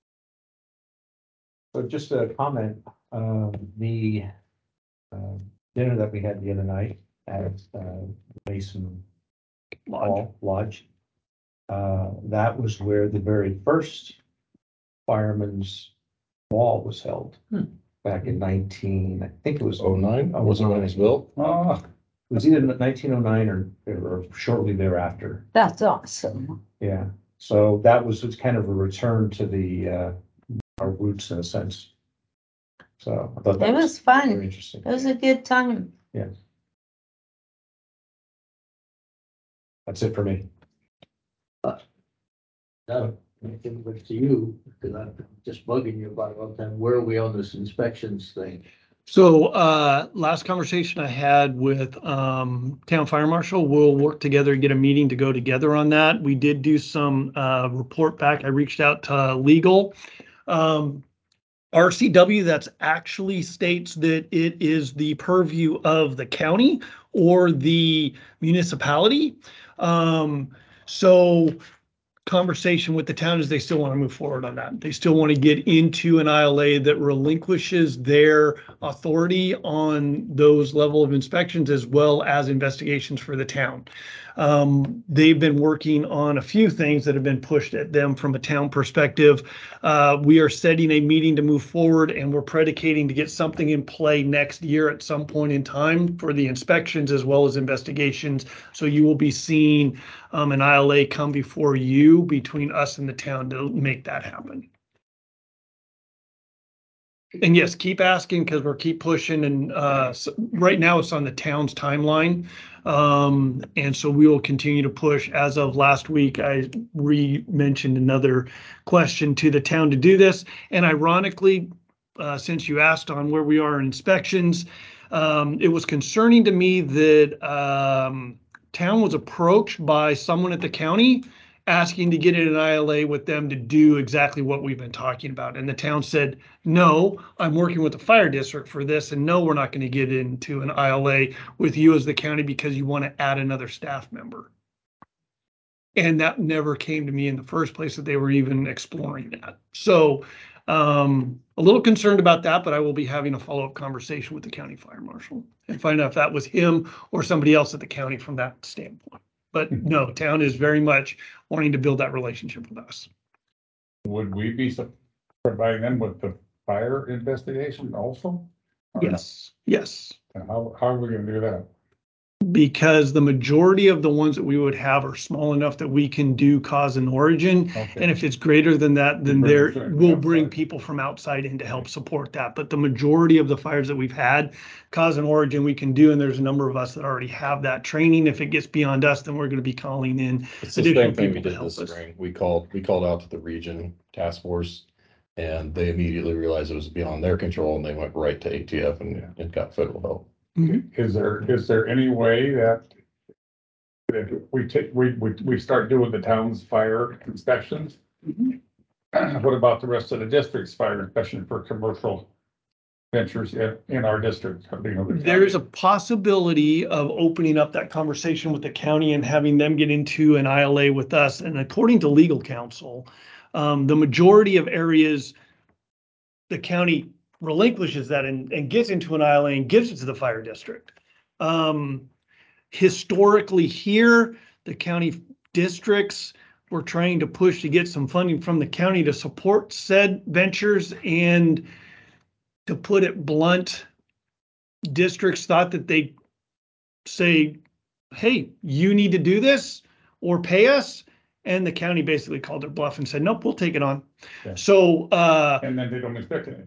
So just a comment, um, the um, dinner that we had the other night at uh, Mason Lodge. Hall Lodge, uh, that was where the very first fireman's ball was held back in nineteen, I think it was. Oh nine, was it when it was built? Ah, It was either nineteen oh nine or, or shortly thereafter. That's awesome. Yeah, so that was, it's kind of a return to the, uh, our roots in a sense. So I thought that It was was fun. very interesting. It was a good time. That's it for me. Now, anything but to you, because I'm just bugging you about it all the time. Where are we on this inspections thing? So uh, last conversation I had with um, town fire marshal, we'll work together, get a meeting to go together on that. We did do some uh, report back. I reached out to legal. Um, R C W, that's actually states that it is the purview of the county or the municipality. Um, so conversation with the town is they still want to move forward on that. They still want to get into an I L A that relinquishes their authority on those level of inspections as well as investigations for the town. Um, they've been working on a few things that have been pushed at them from a town perspective. Uh, we are setting a meeting to move forward, and we're predicating to get something in play next year at some point in time for the inspections as well as investigations. So you will be seeing um, an I L A come before you between us and the town to make that happen. And yes, keep asking because we're keep pushing, and uh, so right now it's on the town's timeline. Um, and so we will continue to push. As of last week, I re-mentioned another question to the town to do this. And ironically, uh, since you asked on where we are in inspections, um, it was concerning to me that um, town was approached by someone at the county asking to get in an I L A with them to do exactly what we've been talking about. And the town said, no, I'm working with the fire district for this, and no, we're not going to get into an I L A with you as the county because you want to add another staff member. And that never came to me in the first place that they were even exploring that. So um, a little concerned about that, but I will be having a follow-up conversation with the county fire marshal and find out if that was him or somebody else at the county from that standpoint. But no, town is very much wanting to build that relationship with us. Would we be sup- providing them with the fire investigation also? Or- Yes, yes. And how, how are we gonna do that? Because the majority of the ones that we would have are small enough that we can do cause and origin. And Okay, if it's greater than that, then Bring there, it from we'll bring outside. people from outside in to help support that. But the majority of the fires that we've had, cause and origin we can do, and there's a number of us that already have that training. If it gets beyond us, then we're gonna be calling in It's the additional same thing we people to did help this us. spring. We called, we called out to the region task force. And they immediately realized it was beyond their control and they went right to A T F and, and got federal help. Mhm. is there, is there any way that that we take, we, we, we start doing the town's fire inspections? What about the rest of the district's fire inspection for commercial ventures in, in our district? You know, the There's a county? possibility of opening up that conversation with the county and having them get into an I L A with us. And according to legal counsel, um, the majority of areas, the county relinquishes that and, and gets into an I L A and gives it to the fire district. Um, historically here, the county districts were trying to push to get some funding from the county to support said ventures, and to put it blunt, districts thought that they say, hey, you need to do this or pay us. And the county basically called their bluff and said, nope, we'll take it on. Yeah. So, uh, And then they don't expect anything.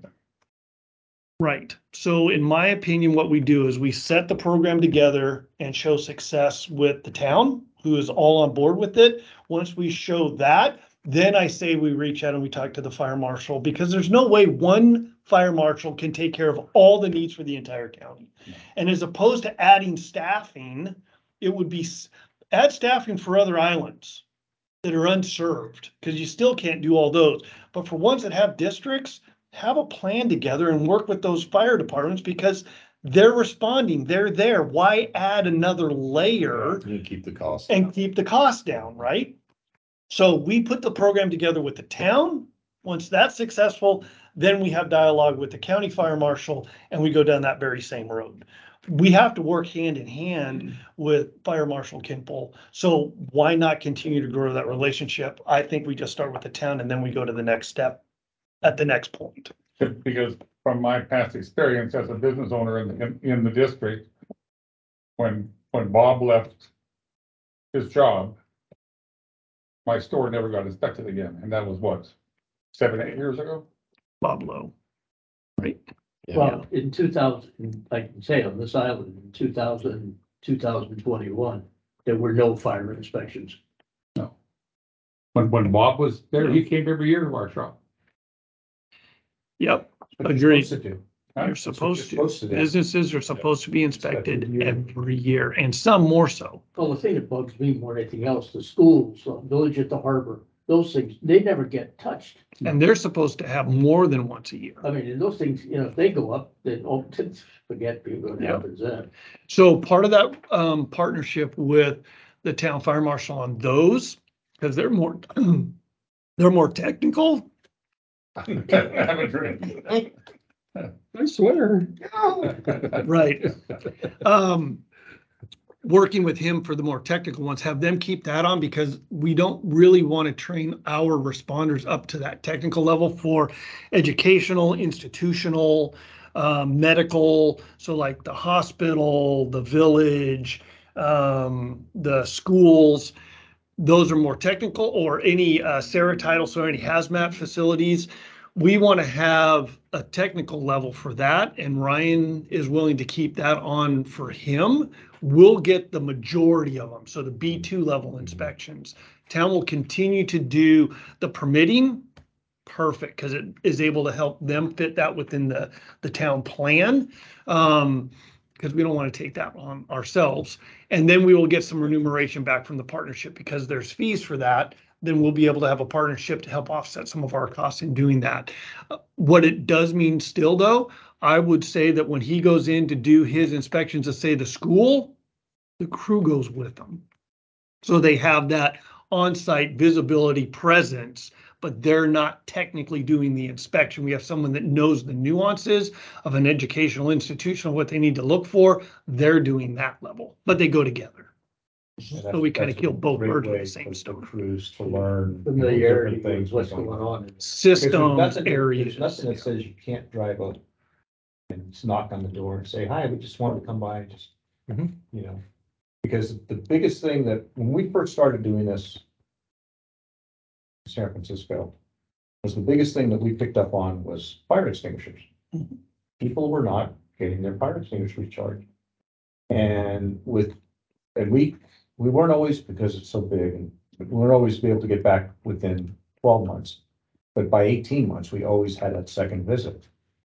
right. So in my opinion, what we do is we set the program together and show success with the town, who is all on board with it. Once we show that, then I say we reach out and we talk to the fire marshal, because there's no way one fire marshal can take care of all the needs for the entire county. No. And as opposed to adding staffing, it would be s- add staffing for other islands that are unserved, because you still can't do all those. But for ones that have districts, have a plan together and work with those fire departments, because they're responding, they're there. Why add another layer You keep the cost. and keep the cost down, right? So we put the program together with the town. Once that's successful, then we have dialogue with the county fire marshal and we go down that very same road. We have to work hand in hand with Fire Marshal Kimple. So why not continue to grow that relationship? I think we just start with the town and then we go to the next step at the next point. Because from my past experience as a business owner in, in, in the district, when, when Bob left his job, my store never got inspected again, and that was what, seven, eight years ago? Bob Lowe. Right? Yeah. Well, in two thousand, I can say on this island, in two thousand, two thousand twenty-one, there were no fire inspections. When, when Bob was there, he came every year to our shop. Yep. What you're Agreed. supposed to do. Huh? You're That's what supposed to. supposed to do. Businesses are supposed to be inspected Inspected yearly. every year, and some more so. Well, the thing that bugs me more than anything else, the schools, the village at the harbor, those things, they never get touched. And they're supposed to have more than once a year. I mean, and those things, you know, if they go up, then, oh, forget me what Yeah. happens then. So part of that um partnership with the town fire marshal on those, because they're more, they're more technical. Have a drink. I swear. Right. Um, working with him for the more technical ones, have them keep that on because we don't really want to train our responders up to that technical level for educational, institutional, um, medical. So like the hospital, the village, um, the schools, those are more technical, or any uh, Ceratidal, so any hazmat facilities. We want to have a technical level for that, and Ryan is willing to keep that on for him. We'll get the majority of them, so the B two level inspections. Town will continue to do the permitting, perfect, because it is able to help them fit that within the, the town plan. Um, because we don't want to take that on ourselves. And then we will get some remuneration back from the partnership because there's fees for that. Then we'll be able to have a partnership to help offset some of our costs in doing that. Uh, What it does mean still though, I would say that when he goes in to do his inspections of say the school, the crew goes with them. So they have that on-site visibility presence, but they're not technically doing the inspection. We have someone that knows the nuances of an educational institution, what they need to look for. They're doing that level, but they go together. So we kind of kill both birds with the same stone. Crews to learn. Familiarity different with things what's going on. Because there's Systems, nothing that- areas. There's nothing that says you can't drive up and just knock on the door and say, hi, we just wanted to come by and just, Mhm. you know. Because the biggest thing that, when we first started doing this in San Francisco, was the biggest thing that we picked up on was fire extinguishers. Mhm. People were not getting their fire extinguishers charged. And with, and we, we weren't always, because it's so big, and we weren't always be able to get back within twelve months. But by eighteen months, we always had that second visit.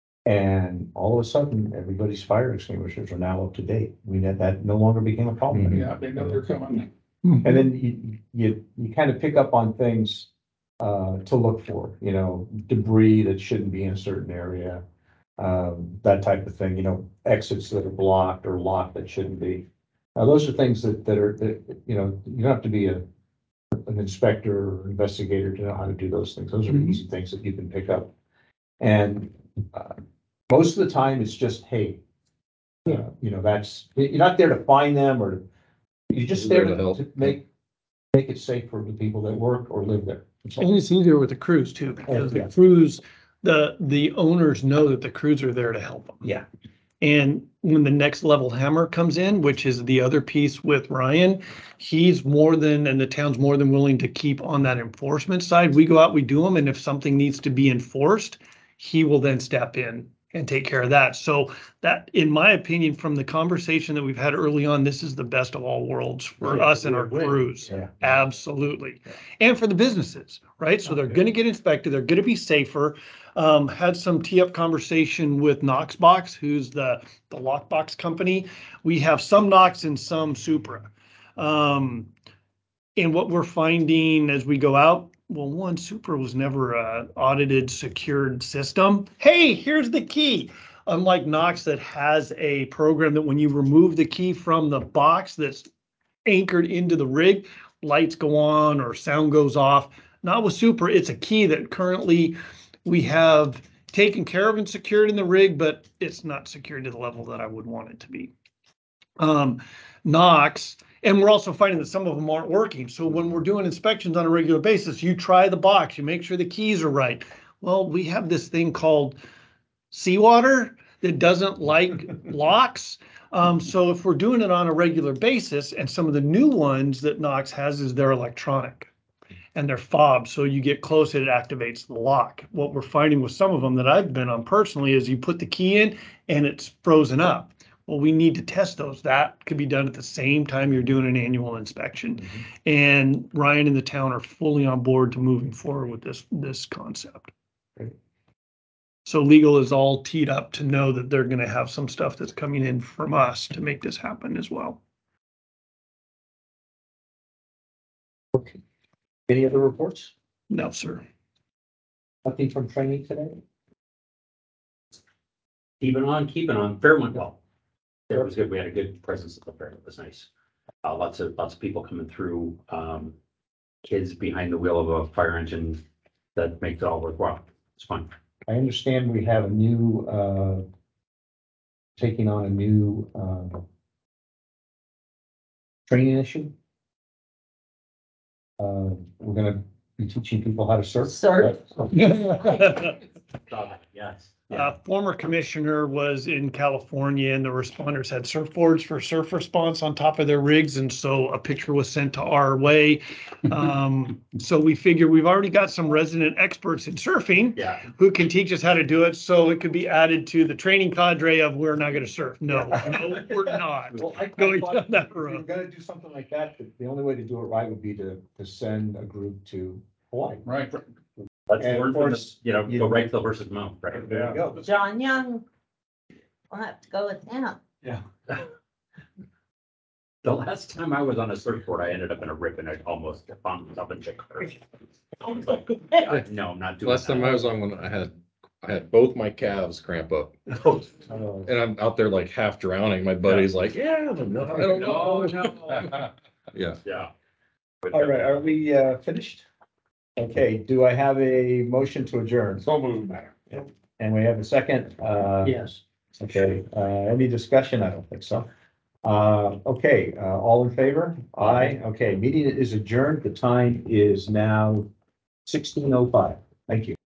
And all of a sudden, everybody's fire extinguishers are now up to date. We that, that no longer became a problem. Mhm. Yeah, they know they're coming. And then you, you, you kind of pick up on things, uh, to look for, you know, debris that shouldn't be in a certain area. Um, that type of thing, you know, exits that are blocked or locked that shouldn't be. Now, those are things that, that are, that, you know, you don't have to be a, an inspector or investigator to know how to do those things. Those are Mhm. easy things that you can pick up. And, uh, most of the time, it's just, hey, uh, you know, that's, you're not there to find them or, you're just We're there there to help. to make, make it safe for the people that work or live there. That's all. And it's easier with the crews too, because the yeah. crews, the, the owners know that the crews are there to help them. Yeah. And when the next level hammer comes in, which is the other piece with Ryan, he's more than, and the town's more than willing to keep on that enforcement side. We go out, we do them, and if something needs to be enforced, he will then step in and take care of that. So that, in my opinion, from the conversation that we've had early on, this is the best of all worlds for Yeah, us and our win-win. crews. Yeah. Absolutely. And for the businesses, right? So they're Okay. gonna get inspected, they're gonna be safer. Um, had some tee-up conversation with Knoxbox, who's the, the lockbox company. We have some Knox and some Supra. Um, and what we're finding as we go out, well, one, Supra was never a audited, secured system. Hey, here's the key. Unlike Knox that has a program that when you remove the key from the box that's anchored into the rig, lights go on or sound goes off. Not with Supra, it's a key that currently we have taken care of and secured in the rig, but it's not secured to the level that I would want it to be. Um, Knox, and we're also finding that some of them aren't working. So when we're doing inspections on a regular basis, you try the box, you make sure the keys are right. Well, we have this thing called seawater that doesn't like locks. Um, so if we're doing it on a regular basis, and some of the new ones that Knox has is they're electronic and they're fob. So you get close, it activates the lock. What we're finding with some of them that I've been on personally is you put the key in and it's frozen up. Well, we need to test those. That could be done at the same time you're doing an annual inspection. Mhm. And Ryan and the town are fully on board to moving forward with this, this concept. Great. So legal is all teed up to know that they're gonna have some stuff that's coming in from us to make this happen as well. Any other reports? No, sir. Nothing from training today? Keeping on, keeping on. Fair went well. It was good. We had a good presence at the fair. It was nice. Uh, lots of, lots of people coming through, um, kids behind the wheel of a fire engine that makes it all worthwhile. It's fun. I understand we have a new, uh, taking on a new, uh, training issue. Uh, we're gonna be teaching people how to surf. Surf. Yes. Uh, former commissioner was in California and the responders had surfboards for surf response on top of their rigs. And so a picture was sent to our way. Um, so we figure we've already got some resident experts in surfing Yeah. who can teach us how to do it. So it could be added to the training cadre of we're not going to surf. No, no, we're not. Well, I, I Going thought down that if we were road. gonna do something like that, the- the only way to do it right would be to, to send a group to Hawaii. Right. Let's And learn of from course, this, you know, you- go right to the horse's mouth, right? There you go. John Young. We'll have to go with him. Yeah. The last time I was on a surfboard, I ended up in a rip and I almost found myself in Chicago. I was like, yeah, no, I'm not doing Last time I that. was on one, I had, I had both my calves cramp up Uh, and I'm out there like half drowning. My buddy's like, yeah, no, I don't No, know. no. Yeah. Yeah. All right, are we, uh, finished? Okay, do I have a motion to adjourn? So moved. And we have a second, uh, Yes. okay, uh, any discussion? I don't think so. Uh, okay, uh, all in favor? Aye, okay, meeting is adjourned. The time is now sixteen oh five. Thank you.